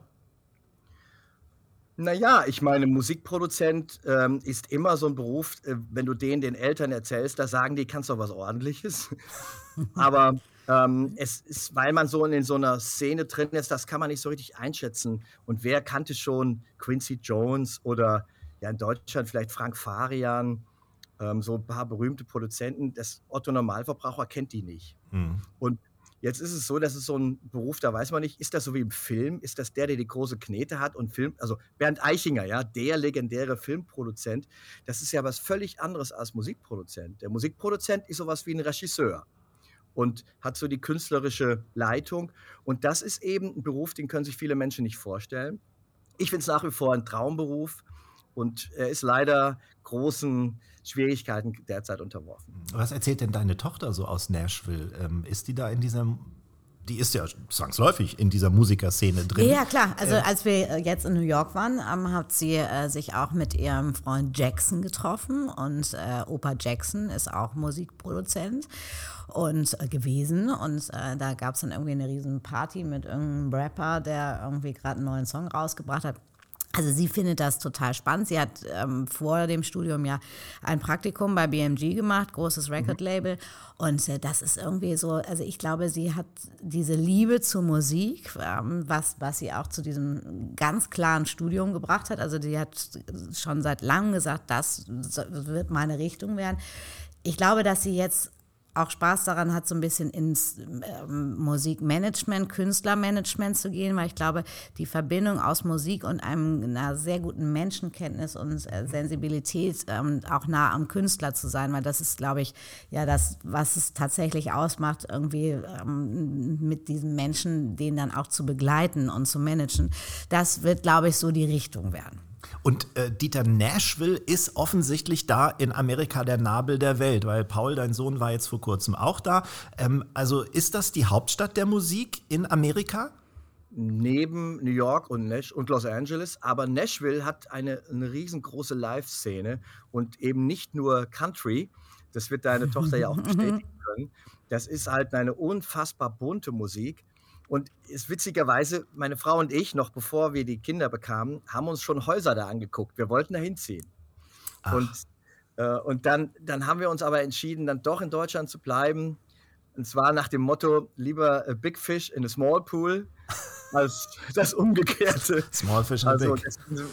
Naja, ich meine, Musikproduzent ist immer so ein Beruf, wenn du den Eltern erzählst, da sagen die, kannst doch was Ordentliches. Aber es ist, weil man so in so einer Szene drin ist, das kann man nicht so richtig einschätzen. Und wer kannte schon Quincy Jones oder ja in Deutschland vielleicht Frank Farian, so ein paar berühmte Produzenten, das Otto-Normalverbraucher kennt die nicht. Und jetzt ist es so, das ist so ein Beruf, da weiß man nicht, ist das so wie im Film? Ist das der die große Knete hat und Film, also Bernd Eichinger, ja, der legendäre Filmproduzent, das ist ja was völlig anderes als Musikproduzent. Der Musikproduzent ist sowas wie ein Regisseur und hat so die künstlerische Leitung und das ist eben ein Beruf, den können sich viele Menschen nicht vorstellen. Ich finde es nach wie vor ein Traumberuf und er ist leider großen Schwierigkeiten derzeit unterworfen. Was erzählt denn deine Tochter so aus Nashville? Ist die da die ist ja zwangsläufig in dieser Musikerszene drin. Ja, klar. Also als wir jetzt in New York waren, hat sie sich auch mit ihrem Freund Jackson getroffen und Opa Jackson ist auch Musikproduzent und gewesen und da gab es dann irgendwie eine riesen Party mit irgendeinem Rapper, der irgendwie gerade einen neuen Song rausgebracht hat. Also sie findet das total spannend. Sie hat vor dem Studium ja ein Praktikum bei BMG gemacht, großes Record-Label. Und das ist irgendwie so, also ich glaube, sie hat diese Liebe zur Musik, was sie auch zu diesem ganz klaren Studium gebracht hat. Also die hat schon seit langem gesagt, das wird meine Richtung werden. Ich glaube, dass sie jetzt auch Spaß daran hat, so ein bisschen ins Musikmanagement, Künstlermanagement zu gehen, weil ich glaube, die Verbindung aus Musik und einer sehr guten Menschenkenntnis und Sensibilität auch nah am Künstler zu sein, weil das ist, glaube ich, ja das, was es tatsächlich ausmacht, irgendwie mit diesen Menschen, den dann auch zu begleiten und zu managen. Das wird, glaube ich, so die Richtung werden. Und Dieter, Nashville ist offensichtlich da in Amerika der Nabel der Welt, weil Paul, dein Sohn, war jetzt vor kurzem auch da. Also ist das die Hauptstadt der Musik in Amerika? Neben New York und Los Angeles, aber Nashville hat eine riesengroße Live-Szene und eben nicht nur Country, das wird deine Tochter ja auch bestätigen können, das ist halt eine unfassbar bunte Musik. Und ist witzigerweise, meine Frau und ich, noch bevor wir die Kinder bekamen, haben uns schon Häuser da angeguckt. Wir wollten da hinziehen. Und dann haben wir uns aber entschieden, dann doch in Deutschland zu bleiben. Und zwar nach dem Motto, lieber a big fish in a small pool. als das Umgekehrte. Small fish in a big.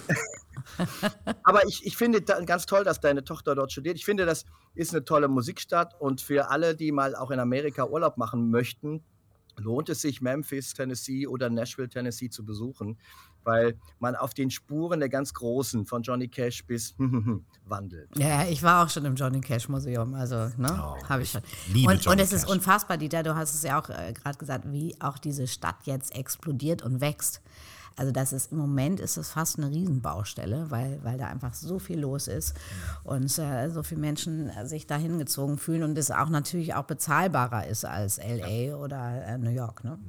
Aber ich finde ganz toll, dass deine Tochter dort studiert. Ich finde, das ist eine tolle Musikstadt und für alle, die mal auch in Amerika Urlaub machen möchten, lohnt es sich, Memphis, Tennessee oder Nashville, Tennessee zu besuchen, weil man auf den Spuren der ganz Großen, von Johnny Cash bis wandelt. Ja, ich war auch schon im Johnny Cash Museum, also habe ich schon. Liebe Und Johnny es ist Cash. unfassbar, Dieter, du hast es ja auch gerade gesagt, wie auch diese Stadt jetzt explodiert und wächst. Also im Moment ist es fast eine Riesenbaustelle, weil da einfach so viel los ist und so viele Menschen sich da hingezogen fühlen und es auch natürlich auch bezahlbarer ist als LA oder New York, ne?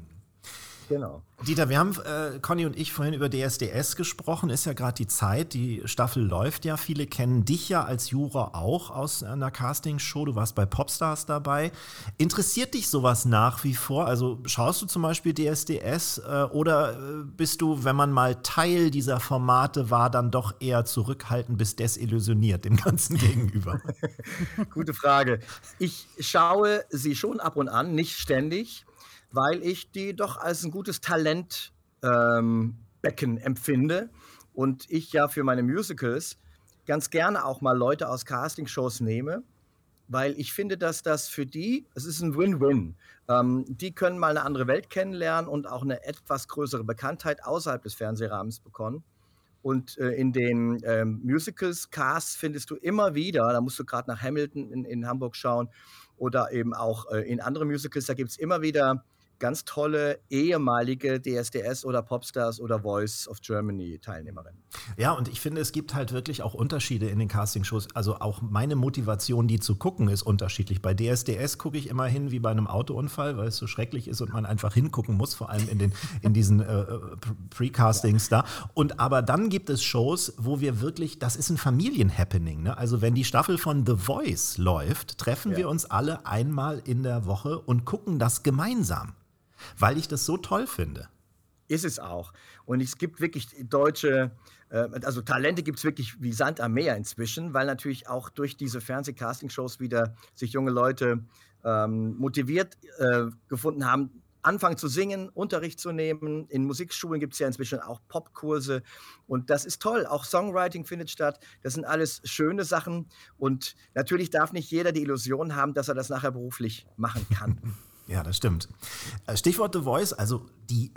Genau. Dieter, wir haben, Conny und ich, vorhin über DSDS gesprochen, ist ja gerade die Zeit, die Staffel läuft ja, viele kennen dich ja als Juror auch aus einer Castingshow, du warst bei Popstars dabei. Interessiert dich sowas nach wie vor? Also schaust du zum Beispiel DSDS oder bist du, wenn man mal Teil dieser Formate war, dann doch eher zurückhaltend bis desillusioniert dem Ganzen gegenüber? Gute Frage. Ich schaue sie schon ab und an, nicht ständig, weil ich die doch als ein gutes Talentbecken empfinde und ich ja für meine Musicals ganz gerne auch mal Leute aus Castingshows nehme, weil ich finde, dass das für die, es ist ein Win-Win. Die können mal eine andere Welt kennenlernen und auch eine etwas größere Bekanntheit außerhalb des Fernsehrahmens bekommen. Und in den Musicals-Casts findest du immer wieder, da musst du gerade nach Hamilton in Hamburg schauen oder eben auch in andere Musicals, da gibt es immer wieder ganz tolle ehemalige DSDS oder Popstars oder Voice of Germany Teilnehmerinnen. Ja, und ich finde, es gibt halt wirklich auch Unterschiede in den Castingshows. Also auch meine Motivation, die zu gucken, ist unterschiedlich. Bei DSDS gucke ich immer hin wie bei einem Autounfall, weil es so schrecklich ist und man einfach hingucken muss, vor allem in diesen Pre-Castings da. Aber dann gibt es Shows, wo wir wirklich, das ist ein Familienhappening. Ne? Also wenn die Staffel von The Voice läuft, treffen wir uns alle einmal in der Woche und gucken das gemeinsam. Weil ich das so toll finde. Ist es auch. Und es gibt wirklich deutsche, also Talente gibt es wirklich wie Sand am Meer inzwischen, weil natürlich auch durch diese Fernseh-Casting-Shows wieder sich junge Leute motiviert gefunden haben, anfangen zu singen, Unterricht zu nehmen. In Musikschulen gibt es ja inzwischen auch Popkurse. Und das ist toll. Auch Songwriting findet statt. Das sind alles schöne Sachen. Und natürlich darf nicht jeder die Illusion haben, dass er das nachher beruflich machen kann. Ja, das stimmt. Stichwort The Voice, also die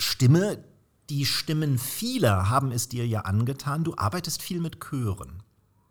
Stimmen vieler haben es dir ja angetan. Du arbeitest viel mit Chören.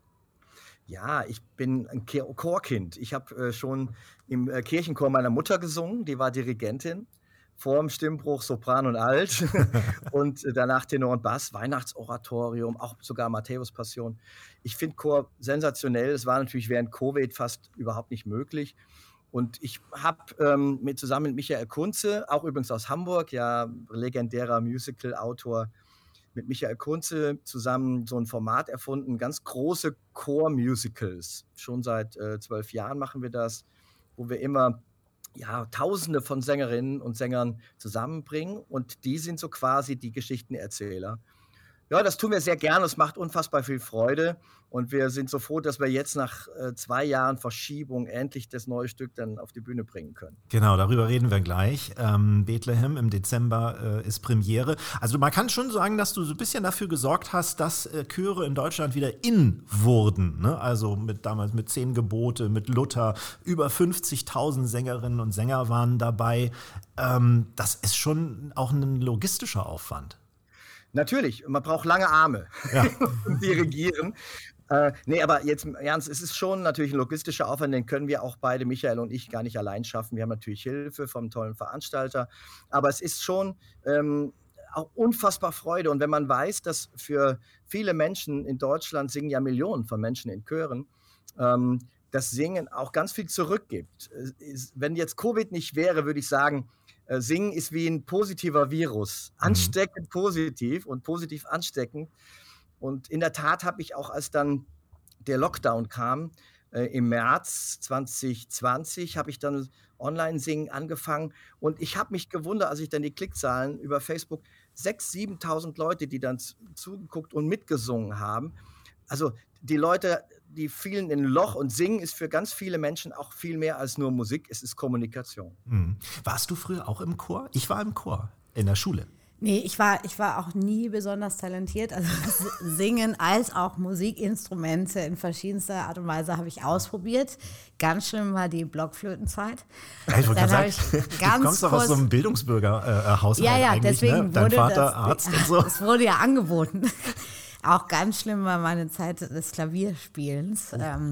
Ja, ich bin ein Chorkind. Ich habe schon im Kirchenchor meiner Mutter gesungen, die war Dirigentin. Vor dem Stimmbruch Sopran und Alt und danach Tenor und Bass, Weihnachtsoratorium, auch sogar Matthäus-Passion. Ich finde Chor sensationell. Es war natürlich während Covid fast überhaupt nicht möglich. Und ich habe zusammen mit Michael Kunze, auch übrigens aus Hamburg, ja, legendärer Musical-Autor, mit Michael Kunze zusammen so ein Format erfunden, ganz große Chor-Musicals. Schon seit 12 Jahren machen wir das, wo wir immer Tausende von Sängerinnen und Sängern zusammenbringen und die sind so quasi die Geschichtenerzähler. Ja, das tun wir sehr gerne, es macht unfassbar viel Freude und wir sind so froh, dass wir jetzt nach 2 Jahren Verschiebung endlich das neue Stück dann auf die Bühne bringen können. Genau, darüber reden wir gleich. Bethlehem im Dezember ist Premiere. Also man kann schon sagen, dass du so ein bisschen dafür gesorgt hast, dass Chöre in Deutschland wieder in wurden. Ne? Also damals mit 10 Gebote, mit Luther, über 50.000 Sängerinnen und Sänger waren dabei. Das ist schon auch ein logistischer Aufwand. Natürlich, man braucht lange Arme und dirigieren. Nee, aber jetzt im Ernst, es ist schon natürlich ein logistischer Aufwand, den können wir auch beide, Michael und ich, gar nicht allein schaffen. Wir haben natürlich Hilfe vom tollen Veranstalter, aber es ist schon auch unfassbar Freude. Und wenn man weiß, dass für viele Menschen in Deutschland singen ja Millionen von Menschen in Chören, das Singen auch ganz viel zurückgibt. Wenn jetzt Covid nicht wäre, würde ich sagen, Singen ist wie ein positiver Virus. Ansteckend positiv und positiv ansteckend. Und in der Tat habe ich auch, als dann der Lockdown kam, im März 2020, habe ich dann Online-Singen angefangen. Und ich habe mich gewundert, als ich dann die Klickzahlen über Facebook, 6.000, 7.000 Leute, die dann zugeguckt und mitgesungen haben. Also die Leute, die fielen in ein Loch und Singen ist für ganz viele Menschen auch viel mehr als nur Musik, es ist Kommunikation. Warst du früher auch im Chor? Ich war im Chor in der Schule. Nee, ich war auch nie besonders talentiert. Also Singen als auch Musikinstrumente in verschiedenster Art und Weise habe ich ausprobiert. Ganz schlimm war die Blockflötenzeit. Ja, ich wollte Dann gerade habe sagen, ich du ganz kommst doch aus so einem Bildungsbürgerhaushalt Ja, eigentlich, deswegen ne? Dein wurde Vater Arzt und so. Es wurde ja angeboten. Auch ganz schlimm war meine Zeit des Klavierspielens.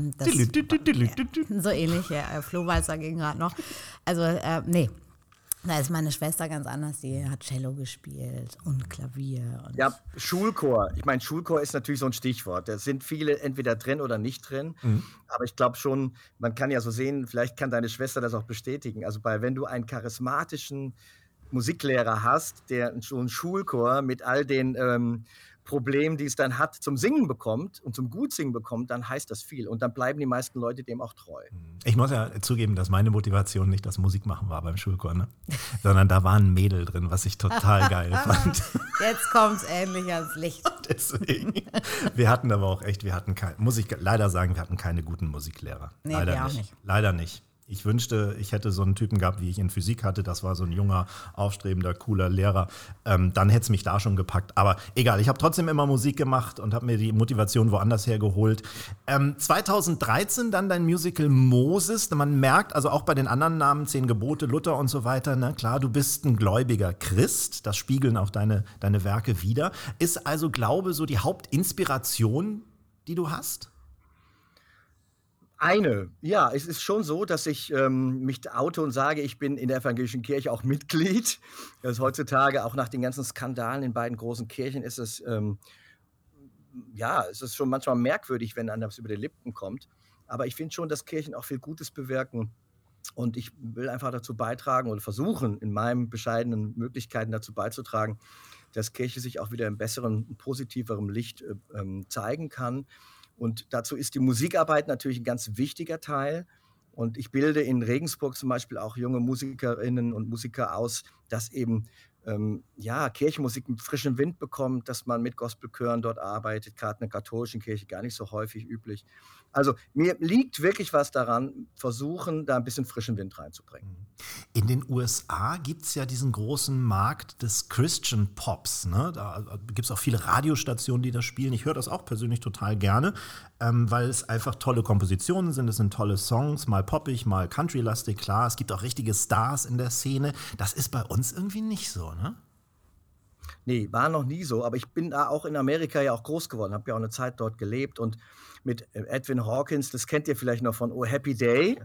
So ähnlich, ja, Flohwalzer ging gerade noch. Also, nee. Da ist meine Schwester ganz anders, die hat Cello gespielt und Klavier. Und Ja, Schulchor. Ich meine, Schulchor ist natürlich so ein Stichwort. Da sind viele entweder drin oder nicht drin. Aber ich glaube schon, man kann ja so sehen, vielleicht kann deine Schwester das auch bestätigen. Also wenn du einen charismatischen Musiklehrer hast, der so einen Schulchor mit all den Problemen, die es dann hat, zum Singen bekommt und zum Gutsingen bekommt, dann heißt das viel. Und dann bleiben die meisten Leute dem auch treu. Ich muss ja zugeben, dass meine Motivation nicht das Musikmachen war beim Schulchor, ne? Sondern da war ein Mädel drin, was ich total geil fand. Jetzt kommt es endlich ans Licht. Deswegen. Wir hatten aber auch echt, muss ich leider sagen, wir hatten keine guten Musiklehrer. Nee, leider wir auch nicht. Leider nicht. Ich wünschte, ich hätte so einen Typen gehabt, wie ich in Physik hatte. Das war so ein junger, aufstrebender, cooler Lehrer. Dann hätte es mich da schon gepackt. Aber egal, ich habe trotzdem immer Musik gemacht und habe mir die Motivation woanders hergeholt. 2013 dann dein Musical Moses. Man merkt, also auch bei den anderen Namen, 10 Gebote, Luther und so weiter, ne, klar, du bist ein gläubiger Christ. Das spiegeln auch deine Werke wider. Ist also Glaube so die Hauptinspiration, die du hast? Ja, es ist schon so, dass ich mich oute und sage, ich bin in der evangelischen Kirche auch Mitglied. Das ist heutzutage, auch nach den ganzen Skandalen in beiden großen Kirchen, ist es schon manchmal merkwürdig, wenn einem das über die Lippen kommt. Aber ich finde schon, dass Kirchen auch viel Gutes bewirken. Und ich will einfach dazu beitragen oder versuchen, in meinen bescheidenen Möglichkeiten dazu beizutragen, dass Kirche sich auch wieder in besseren, positiveren Licht zeigen kann. Und dazu ist die Musikarbeit natürlich ein ganz wichtiger Teil. Und ich bilde in Regensburg zum Beispiel auch junge Musikerinnen und Musiker aus, dass eben Kirchenmusik einen frischen Wind bekommt, dass man mit Gospelchören dort arbeitet, gerade in der katholischen Kirche gar nicht so häufig üblich. Also mir liegt wirklich was daran, versuchen, da ein bisschen frischen Wind reinzubringen. In den USA gibt es ja diesen großen Markt des Christian Pops. Ne? Da gibt es auch viele Radiostationen, die das spielen. Ich höre das auch persönlich total gerne, weil es einfach tolle Kompositionen sind. Es sind tolle Songs, mal poppig, mal countrylastig, klar. Es gibt auch richtige Stars in der Szene. Das ist bei uns irgendwie nicht so, ne? Nee, war noch nie so, aber ich bin da auch in Amerika ja auch groß geworden, habe ja auch eine Zeit dort gelebt und mit Edwin Hawkins, das kennt ihr vielleicht noch von Oh Happy Day.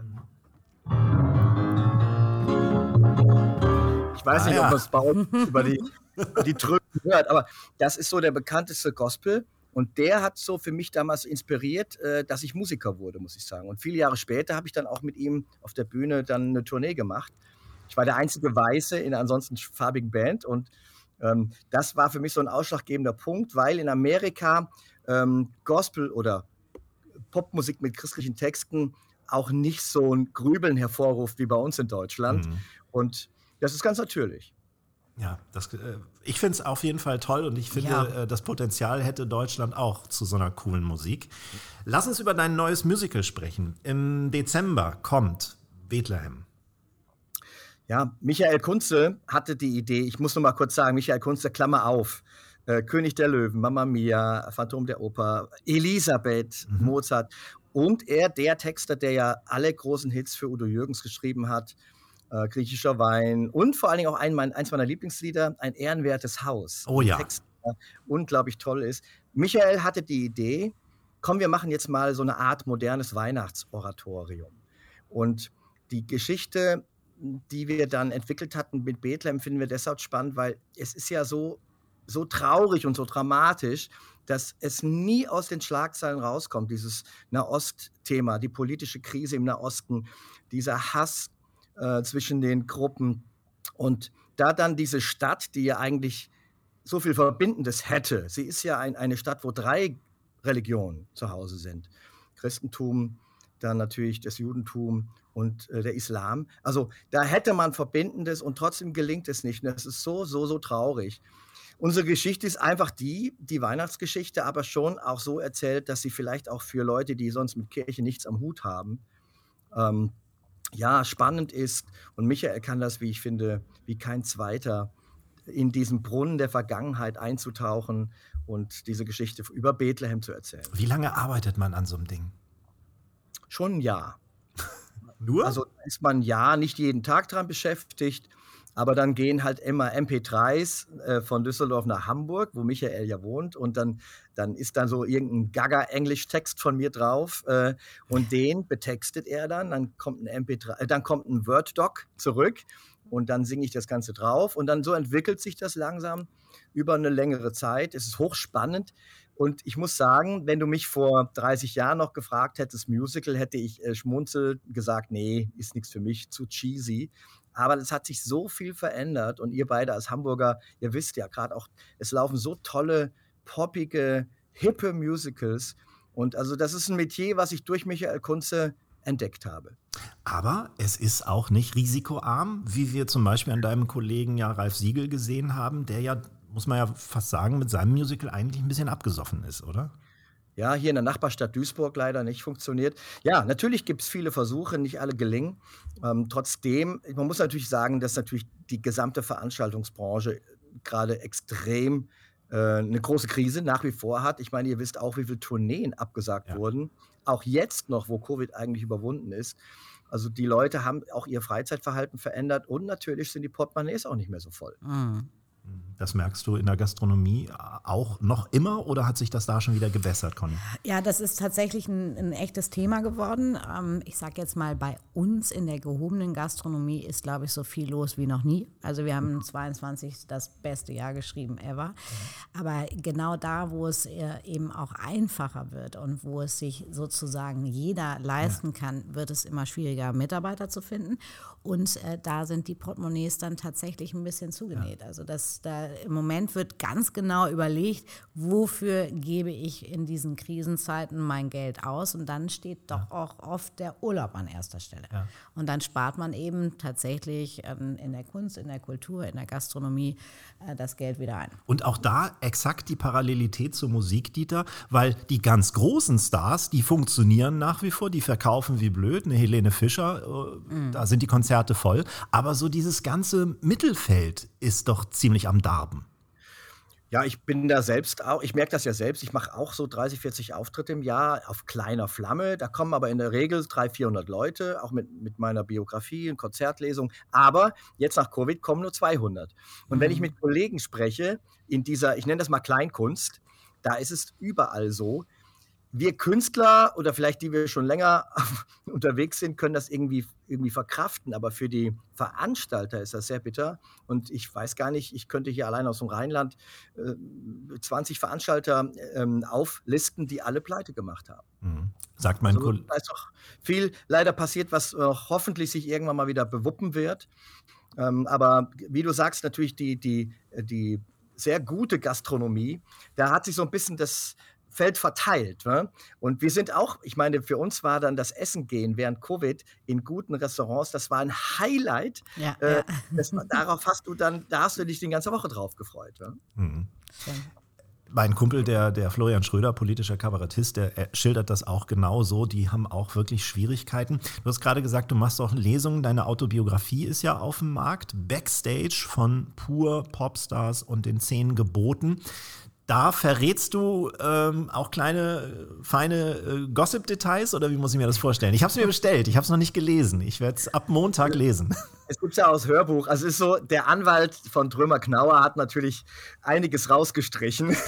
Ich weiß nicht, ob man es bei uns über die Tröten hört, aber das ist so der bekannteste Gospel und der hat so für mich damals inspiriert, dass ich Musiker wurde, muss ich sagen. Und viele Jahre später habe ich dann auch mit ihm auf der Bühne dann eine Tournee gemacht. Ich war der einzige Weiße in einer ansonsten farbigen Band und das war für mich so ein ausschlaggebender Punkt, weil in Amerika Gospel oder Popmusik mit christlichen Texten auch nicht so ein Grübeln hervorruft wie bei uns in Deutschland. Und das ist ganz natürlich. Ja, ich finde es auf jeden Fall toll und ich finde, das Potenzial hätte Deutschland auch zu so einer coolen Musik. Lass uns über dein neues Musical sprechen. Im Dezember kommt Bethlehem. Ja, Michael Kunze hatte die Idee, ich muss noch mal kurz sagen, Michael Kunze, Klammer auf, König der Löwen, Mamma Mia, Phantom der Oper, Elisabeth, Mozart und der Texter, der ja alle großen Hits für Udo Jürgens geschrieben hat, Griechischer Wein und vor allen Dingen auch eins meiner Lieblingslieder, Ein ehrenwertes Haus. Oh ja. Ein Text, der unglaublich toll ist. Michael hatte die Idee, komm, wir machen jetzt mal so eine Art modernes Weihnachtsoratorium. Und die Geschichte, die wir dann entwickelt hatten mit Bethlehem, finden wir deshalb spannend, weil es ist ja so traurig und so dramatisch, dass es nie aus den Schlagzeilen rauskommt, dieses Nahost-Thema, die politische Krise im Nahosten, dieser Hass zwischen den Gruppen und da dann diese Stadt, die ja eigentlich so viel Verbindendes hätte, sie ist ja eine Stadt, wo 3 Religionen zu Hause sind, Christentum, dann natürlich das Judentum und der Islam. Also da hätte man Verbindendes und trotzdem gelingt es nicht. Und das ist so traurig. Unsere Geschichte ist einfach die Weihnachtsgeschichte, aber schon auch so erzählt, dass sie vielleicht auch für Leute, die sonst mit Kirche nichts am Hut haben, spannend ist. Und Michael kann das, wie ich finde, wie kein zweiter in diesen Brunnen der Vergangenheit einzutauchen und diese Geschichte über Bethlehem zu erzählen. Wie lange arbeitet man an so einem Ding? Schon ein Jahr. Nur? Also ist man ja nicht jeden Tag dran beschäftigt, aber dann gehen halt immer MP3s von Düsseldorf nach Hamburg, wo Michael ja wohnt, und dann ist da so irgendein Gaga-Englisch-Text von mir drauf und den betextet er dann kommt ein MP3, dann kommt ein Word-Doc zurück und dann singe ich das Ganze drauf und dann so entwickelt sich das langsam über eine längere Zeit. Es ist hochspannend. Und ich muss sagen, wenn du mich vor 30 Jahren noch gefragt hättest, Musical, hätte ich schmunzelnd gesagt, nee, ist nichts für mich, zu cheesy. Aber es hat sich so viel verändert und ihr beide als Hamburger, ihr wisst ja gerade auch, es laufen so tolle, poppige, hippe Musicals. Und also das ist ein Metier, was ich durch Michael Kunze entdeckt habe. Aber es ist auch nicht risikoarm, wie wir zum Beispiel an deinem Kollegen ja Ralf Siegel gesehen haben, der ja, muss man ja fast sagen, mit seinem Musical eigentlich ein bisschen abgesoffen ist, oder? Ja, hier in der Nachbarstadt Duisburg leider nicht funktioniert. Ja, natürlich gibt es viele Versuche, nicht alle gelingen. Trotzdem, man muss natürlich sagen, dass natürlich die gesamte Veranstaltungsbranche gerade extrem eine große Krise nach wie vor hat. Ich meine, ihr wisst auch, wie viele Tourneen abgesagt wurden. Auch jetzt noch, wo Covid eigentlich überwunden ist. Also die Leute haben auch ihr Freizeitverhalten verändert und natürlich sind die Portemonnaies auch nicht mehr so voll. Mhm. Das merkst du in der Gastronomie auch noch immer oder hat sich das da schon wieder gebessert, Conny? Ja, das ist tatsächlich ein echtes Thema geworden. Ich sage jetzt mal, bei uns in der gehobenen Gastronomie ist, glaube ich, so viel los wie noch nie. Also wir haben 22 das beste Jahr geschrieben ever. Aber genau da, wo es eben auch einfacher wird und wo es sich sozusagen jeder leisten kann, wird es immer schwieriger, Mitarbeiter zu finden. Und da sind die Portemonnaies dann tatsächlich ein bisschen zugenäht. Also da im Moment wird ganz genau überlegt, wofür gebe ich in diesen Krisenzeiten mein Geld aus. Und dann steht doch auch oft der Urlaub an erster Stelle. Ja. Und dann spart man eben tatsächlich in der Kunst, in der Kultur, in der Gastronomie das Geld wieder ein. Und auch da exakt die Parallelität zur Musik, Dieter, weil die ganz großen Stars, die funktionieren nach wie vor, die verkaufen wie blöd. Eine Helene Fischer, da sind die Konzerte voll. Aber so dieses ganze Mittelfeld ist doch ziemlich am Darben. Ja, ich bin da selbst auch, ich merke das ja selbst, ich mache auch so 30, 40 Auftritte im Jahr auf kleiner Flamme. Da kommen aber in der Regel 300, 400 Leute, auch mit meiner Biografie und Konzertlesung. Aber jetzt nach Covid kommen nur 200. Und wenn ich mit Kollegen spreche, in dieser, ich nenne das mal Kleinkunst, da ist es überall so, wir Künstler oder vielleicht die wir schon länger unterwegs sind, können das irgendwie verkraften. Aber für die Veranstalter ist das sehr bitter. Und ich weiß gar nicht, ich könnte hier allein aus dem Rheinland 20 Veranstalter auflisten, die alle pleite gemacht haben. Mhm. Sagt mein Kollege. Da ist doch viel leider passiert, was hoffentlich sich irgendwann mal wieder bewuppen wird. Aber wie du sagst, natürlich die sehr gute Gastronomie, da hat sich so ein bisschen das Feld verteilt. Ne? Und wir sind auch, ich meine, für uns war dann das Essen gehen während Covid in guten Restaurants, das war ein Highlight. Ja. Da hast du dich die ganze Woche drauf gefreut. Ne? Mhm. Mein Kumpel, der Florian Schröder, politischer Kabarettist, der schildert das auch genauso. Die haben auch wirklich Schwierigkeiten. Du hast gerade gesagt, du machst auch Lesungen. Deine Autobiografie ist ja auf dem Markt. Backstage von Pur, Popstars und den 10 Geboten. Da verrätst du auch kleine, feine Gossip-Details oder wie muss ich mir das vorstellen? Ich habe es mir bestellt, ich habe es noch nicht gelesen. Ich werde es ab Montag lesen. Es gibt ja aus Hörbuch, also es ist so, der Anwalt von Trömer Knauer hat natürlich einiges rausgestrichen.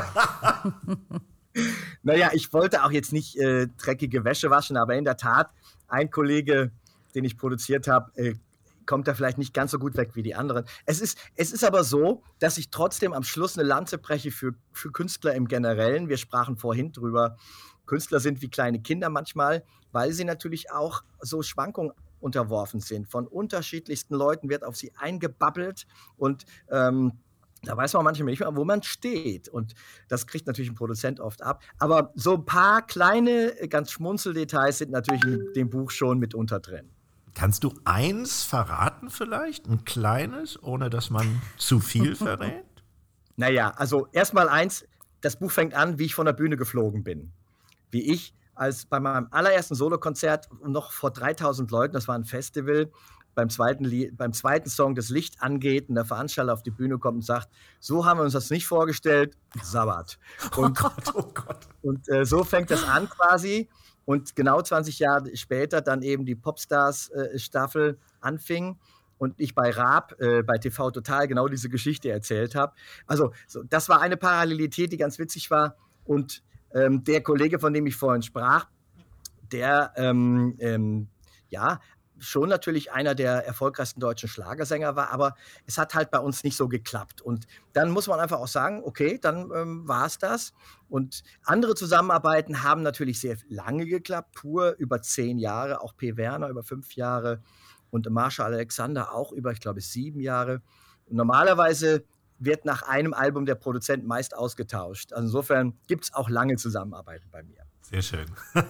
Naja, ich wollte auch jetzt nicht dreckige Wäsche waschen, aber in der Tat, ein Kollege, den ich produziert habe, kommt da vielleicht nicht ganz so gut weg wie die anderen. Es ist aber so, dass ich trotzdem am Schluss eine Lanze breche für Künstler im Generellen. Wir sprachen vorhin drüber. Künstler sind wie kleine Kinder manchmal, weil sie natürlich auch so Schwankungen unterworfen sind. Von unterschiedlichsten Leuten wird auf sie eingebabbelt und da weiß man manchmal nicht mehr, wo man steht. Und das kriegt natürlich ein Produzent oft ab. Aber so ein paar kleine, ganz Schmunzeldetails sind natürlich in dem Buch schon mitunter drin. Kannst du eins verraten vielleicht? Ein kleines, ohne dass man zu viel verrät? Naja, also erstmal eins, das Buch fängt an, wie ich von der Bühne geflogen bin. Wie ich bei meinem allerersten Solokonzert noch vor 3000 Leuten, das war ein Festival, beim zweiten Song das Licht angeht und der Veranstalter auf die Bühne kommt und sagt, so haben wir uns das nicht vorgestellt, Sabbat. Und, und so fängt das an quasi. Und genau 20 Jahre später dann eben die Popstars-Staffel anfing und ich bei Raab, bei TV Total genau diese Geschichte erzählt habe. Also das war eine Parallelität, die ganz witzig war. Und der Kollege, von dem ich vorhin sprach, der schon natürlich einer der erfolgreichsten deutschen Schlagersänger war, aber es hat halt bei uns nicht so geklappt. Und dann muss man einfach auch sagen, okay, dann war es das. Und andere Zusammenarbeiten haben natürlich sehr lange geklappt, Pur über 10 Jahre, auch P. Werner über 5 Jahre und Marshall Alexander auch über, ich glaube, 7 Jahre. Und normalerweise wird nach einem Album der Produzent meist ausgetauscht. Also insofern gibt es auch lange Zusammenarbeiten bei mir. Sehr schön.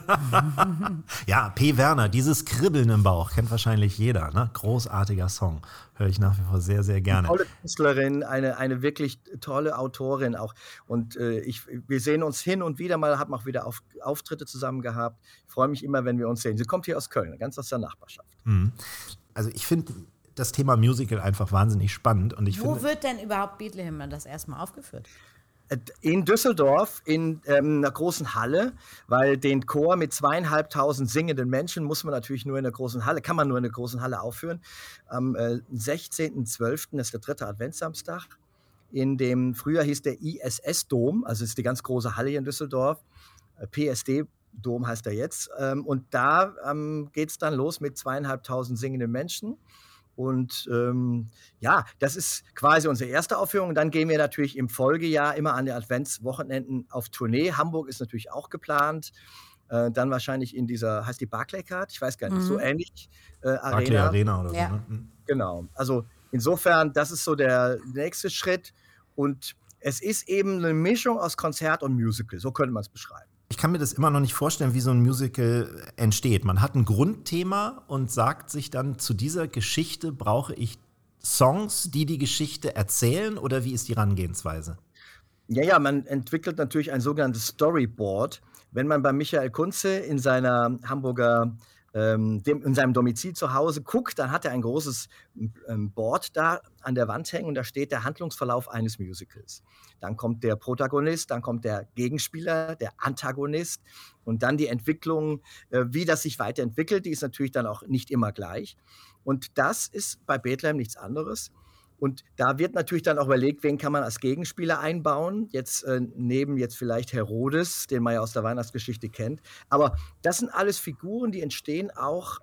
Ja, P. Werner, dieses Kribbeln im Bauch, kennt wahrscheinlich jeder. Ne? Großartiger Song. Höre ich nach wie vor sehr, sehr gerne. Eine tolle Künstlerin, eine wirklich tolle Autorin auch. Und wir sehen uns hin und wieder mal, haben auch wieder Auftritte zusammen gehabt. Ich freue mich immer, wenn wir uns sehen. Sie kommt hier aus Köln, ganz aus der Nachbarschaft. Also ich finde das Thema Musical einfach wahnsinnig spannend. Und Wo wird denn überhaupt Bethlehem das erstmal aufgeführt? In Düsseldorf in einer großen Halle, weil den Chor mit 2.500 singenden Menschen muss man natürlich nur in einer großen Halle, kann man nur in einer großen Halle aufführen. Am 16.12. ist der 3. Adventssamstag. In dem Frühjahr hieß der ISS-Dom, also ist die ganz große Halle hier in Düsseldorf. PSD-Dom heißt er jetzt. Und da geht es dann los mit 2.500 singenden Menschen. Und das ist quasi unsere erste Aufführung. Und dann gehen wir natürlich im Folgejahr immer an den Adventswochenenden auf Tournee. Hamburg ist natürlich auch geplant. Dann wahrscheinlich in dieser, heißt die Barclaycard? Ich weiß gar nicht, so ähnlich. Barclay Arena oder so. Ja. Ne? Genau. Also insofern, das ist so der nächste Schritt. Und es ist eben eine Mischung aus Konzert und Musical. So könnte man es beschreiben. Ich kann mir das immer noch nicht vorstellen, wie so ein Musical entsteht. Man hat ein Grundthema und sagt sich dann, zu dieser Geschichte brauche ich Songs, die die Geschichte erzählen, oder wie ist die Herangehensweise? Ja, man entwickelt natürlich ein sogenanntes Storyboard. Wenn man bei Michael Kunze in seiner Hamburger in seinem Domizil zu Hause guckt, dann hat er ein großes Board da an der Wand hängen und da steht der Handlungsverlauf eines Musicals. Dann kommt der Protagonist, dann kommt der Gegenspieler, der Antagonist und dann die Entwicklung, wie das sich weiterentwickelt, die ist natürlich dann auch nicht immer gleich. Und das ist bei Bethlehem nichts anderes. Und da wird natürlich dann auch überlegt, wen kann man als Gegenspieler einbauen. Jetzt neben jetzt vielleicht Herodes, den man ja aus der Weihnachtsgeschichte kennt. Aber das sind alles Figuren, die entstehen auch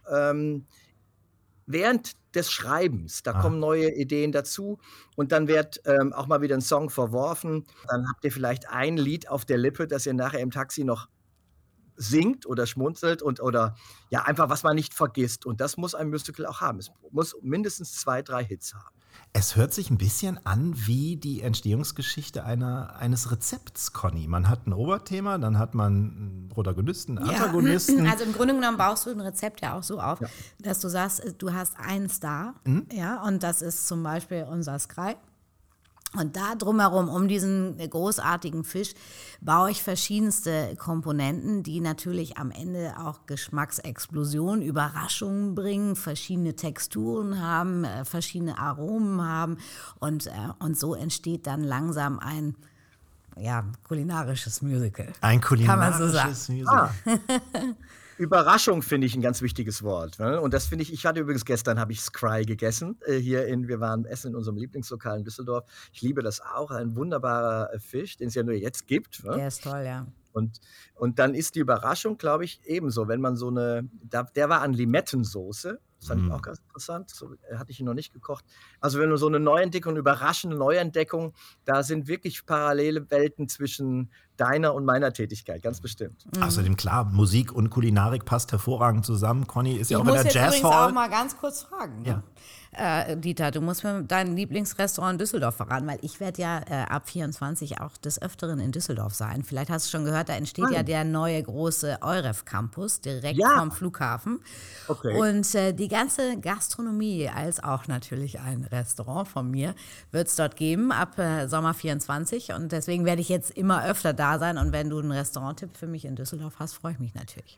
während des Schreibens. Da kommen neue Ideen dazu. Und dann wird auch mal wieder ein Song verworfen. Dann habt ihr vielleicht ein Lied auf der Lippe, das ihr nachher im Taxi noch singt oder schmunzelt oder ja, einfach was man nicht vergisst. Und das muss ein Musical auch haben. Es muss mindestens 2, 3 Hits haben. Es hört sich ein bisschen an wie die Entstehungsgeschichte eines Rezepts, Conny. Man hat ein Oberthema, dann hat man einen Protagonisten, einen Antagonisten. Also im Grunde genommen baust du ein Rezept ja auch so auf, dass du sagst, du hast einen Star, ja, und das ist zum Beispiel unser Skrei. Und da drumherum, um diesen großartigen Fisch, baue ich verschiedenste Komponenten, die natürlich am Ende auch Geschmacksexplosionen, Überraschungen bringen, verschiedene Texturen haben, verschiedene Aromen haben. Und so entsteht dann langsam ein kulinarisches Musical. Ein Kann kulinarisches man so Musical. Überraschung finde ich ein ganz wichtiges Wort. Ne? Und das finde ich hatte übrigens gestern, Skrei gegessen. Wir waren essen in unserem Lieblingslokal in Düsseldorf. Ich liebe das auch, ein wunderbarer Fisch, den es ja nur jetzt gibt. Ne? Der ist toll, ja. Und dann ist die Überraschung, glaube ich, ebenso, wenn man der war an Limettensoße, das fand ich auch ganz interessant, so hatte ich ihn noch nicht gekocht. Also wenn du so eine Neuentdeckung, überraschende Neuentdeckung, da sind wirklich parallele Welten zwischen deiner und meiner Tätigkeit, ganz bestimmt. Außerdem klar, Musik und Kulinarik passt hervorragend zusammen. Conny ist ja auch in der Ich muss jetzt übrigens Jazzhall. auch mal ganz kurz fragen. Ja. Dieter, du musst mir dein Lieblingsrestaurant in Düsseldorf verraten, weil ich werde ja ab 24 auch des Öfteren in Düsseldorf sein. Vielleicht hast du schon gehört, da entsteht ja der neue große Euref Campus direkt vom Flughafen. Okay. Und die ganze Gastronomie, als auch natürlich ein Restaurant von mir, wird es dort geben ab Sommer 24. Und deswegen werde ich jetzt immer öfter da sein. Und wenn du einen Restauranttipp für mich in Düsseldorf hast, freue ich mich natürlich.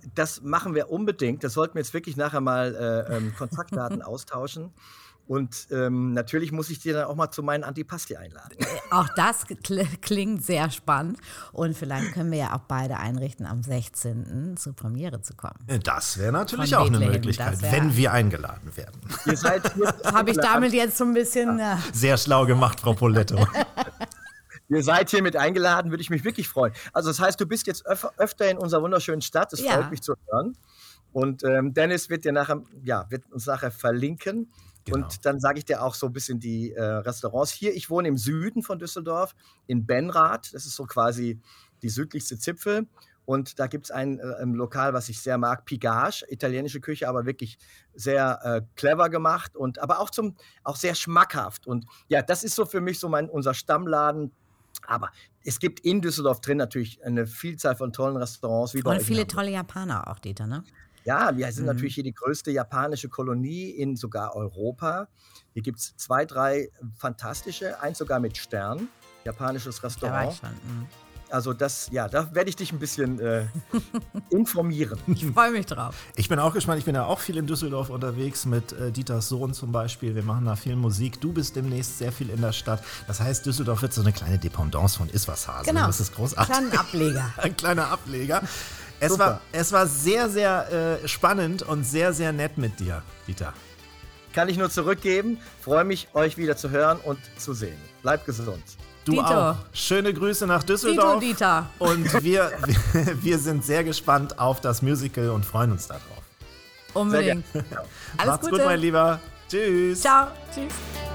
das machen wir unbedingt. Das sollten wir jetzt wirklich nachher mal Kontaktdaten austauschen. Und natürlich muss ich dir dann auch mal zu meinen Antipasti einladen. Auch das klingt sehr spannend. Und vielleicht können wir ja auch beide einrichten, am 16. zur Premiere zu kommen. Das wäre natürlich Von auch eine Bethlehem, Möglichkeit, das wenn wir eingeladen werden. Ihr seid Habe ich damit jetzt so ein bisschen... Sehr schlau gemacht, Frau Poletto. Ihr seid hiermit eingeladen, würde ich mich wirklich freuen. Also das heißt, du bist jetzt öfter in unserer wunderschönen Stadt. Das freut mich zu hören. Und Dennis wird uns nachher verlinken. Genau. Und dann sage ich dir auch so ein bisschen die Restaurants hier. Ich wohne im Süden von Düsseldorf, in Benrath. Das ist so quasi die südlichste Zipfel. Und da gibt es ein Lokal, was ich sehr mag, Pigage, italienische Küche, aber wirklich sehr clever gemacht aber auch sehr schmackhaft. Und ja, das ist so für mich so unser Stammladen. Aber es gibt in Düsseldorf drin natürlich eine Vielzahl von tollen Restaurants. Wie bei Und euch viele in Hamburg. tolle Japaner auch, Dieter, ne? Ja, wir sind natürlich hier die größte japanische Kolonie in sogar Europa. Hier gibt es 2, 3 fantastische, eins sogar mit Stern, japanisches Da war Restaurant. ich schon. Also da werde ich dich ein bisschen informieren. Ich freue mich drauf. Ich bin auch gespannt, ich bin ja auch viel in Düsseldorf unterwegs mit Dieters Sohn zum Beispiel. Wir machen da viel Musik. Du bist demnächst sehr viel in der Stadt. Das heißt, Düsseldorf wird so eine kleine Dependance von Iswas-Hase. Genau. Das ist großartig. Kleinen Ableger. Ein kleiner Ableger. Es Super. war sehr, sehr spannend und sehr, sehr nett mit dir, Dieter. Kann ich nur zurückgeben. Freue mich, euch wieder zu hören und zu sehen. Bleibt gesund. Du Dito. auch. Schöne Grüße nach Düsseldorf. Dieter. Und wir sind sehr gespannt auf das Musical und freuen uns darauf. Unbedingt. Alles Macht's Gute. gut, mein Lieber. Tschüss. Ciao. Tschüss.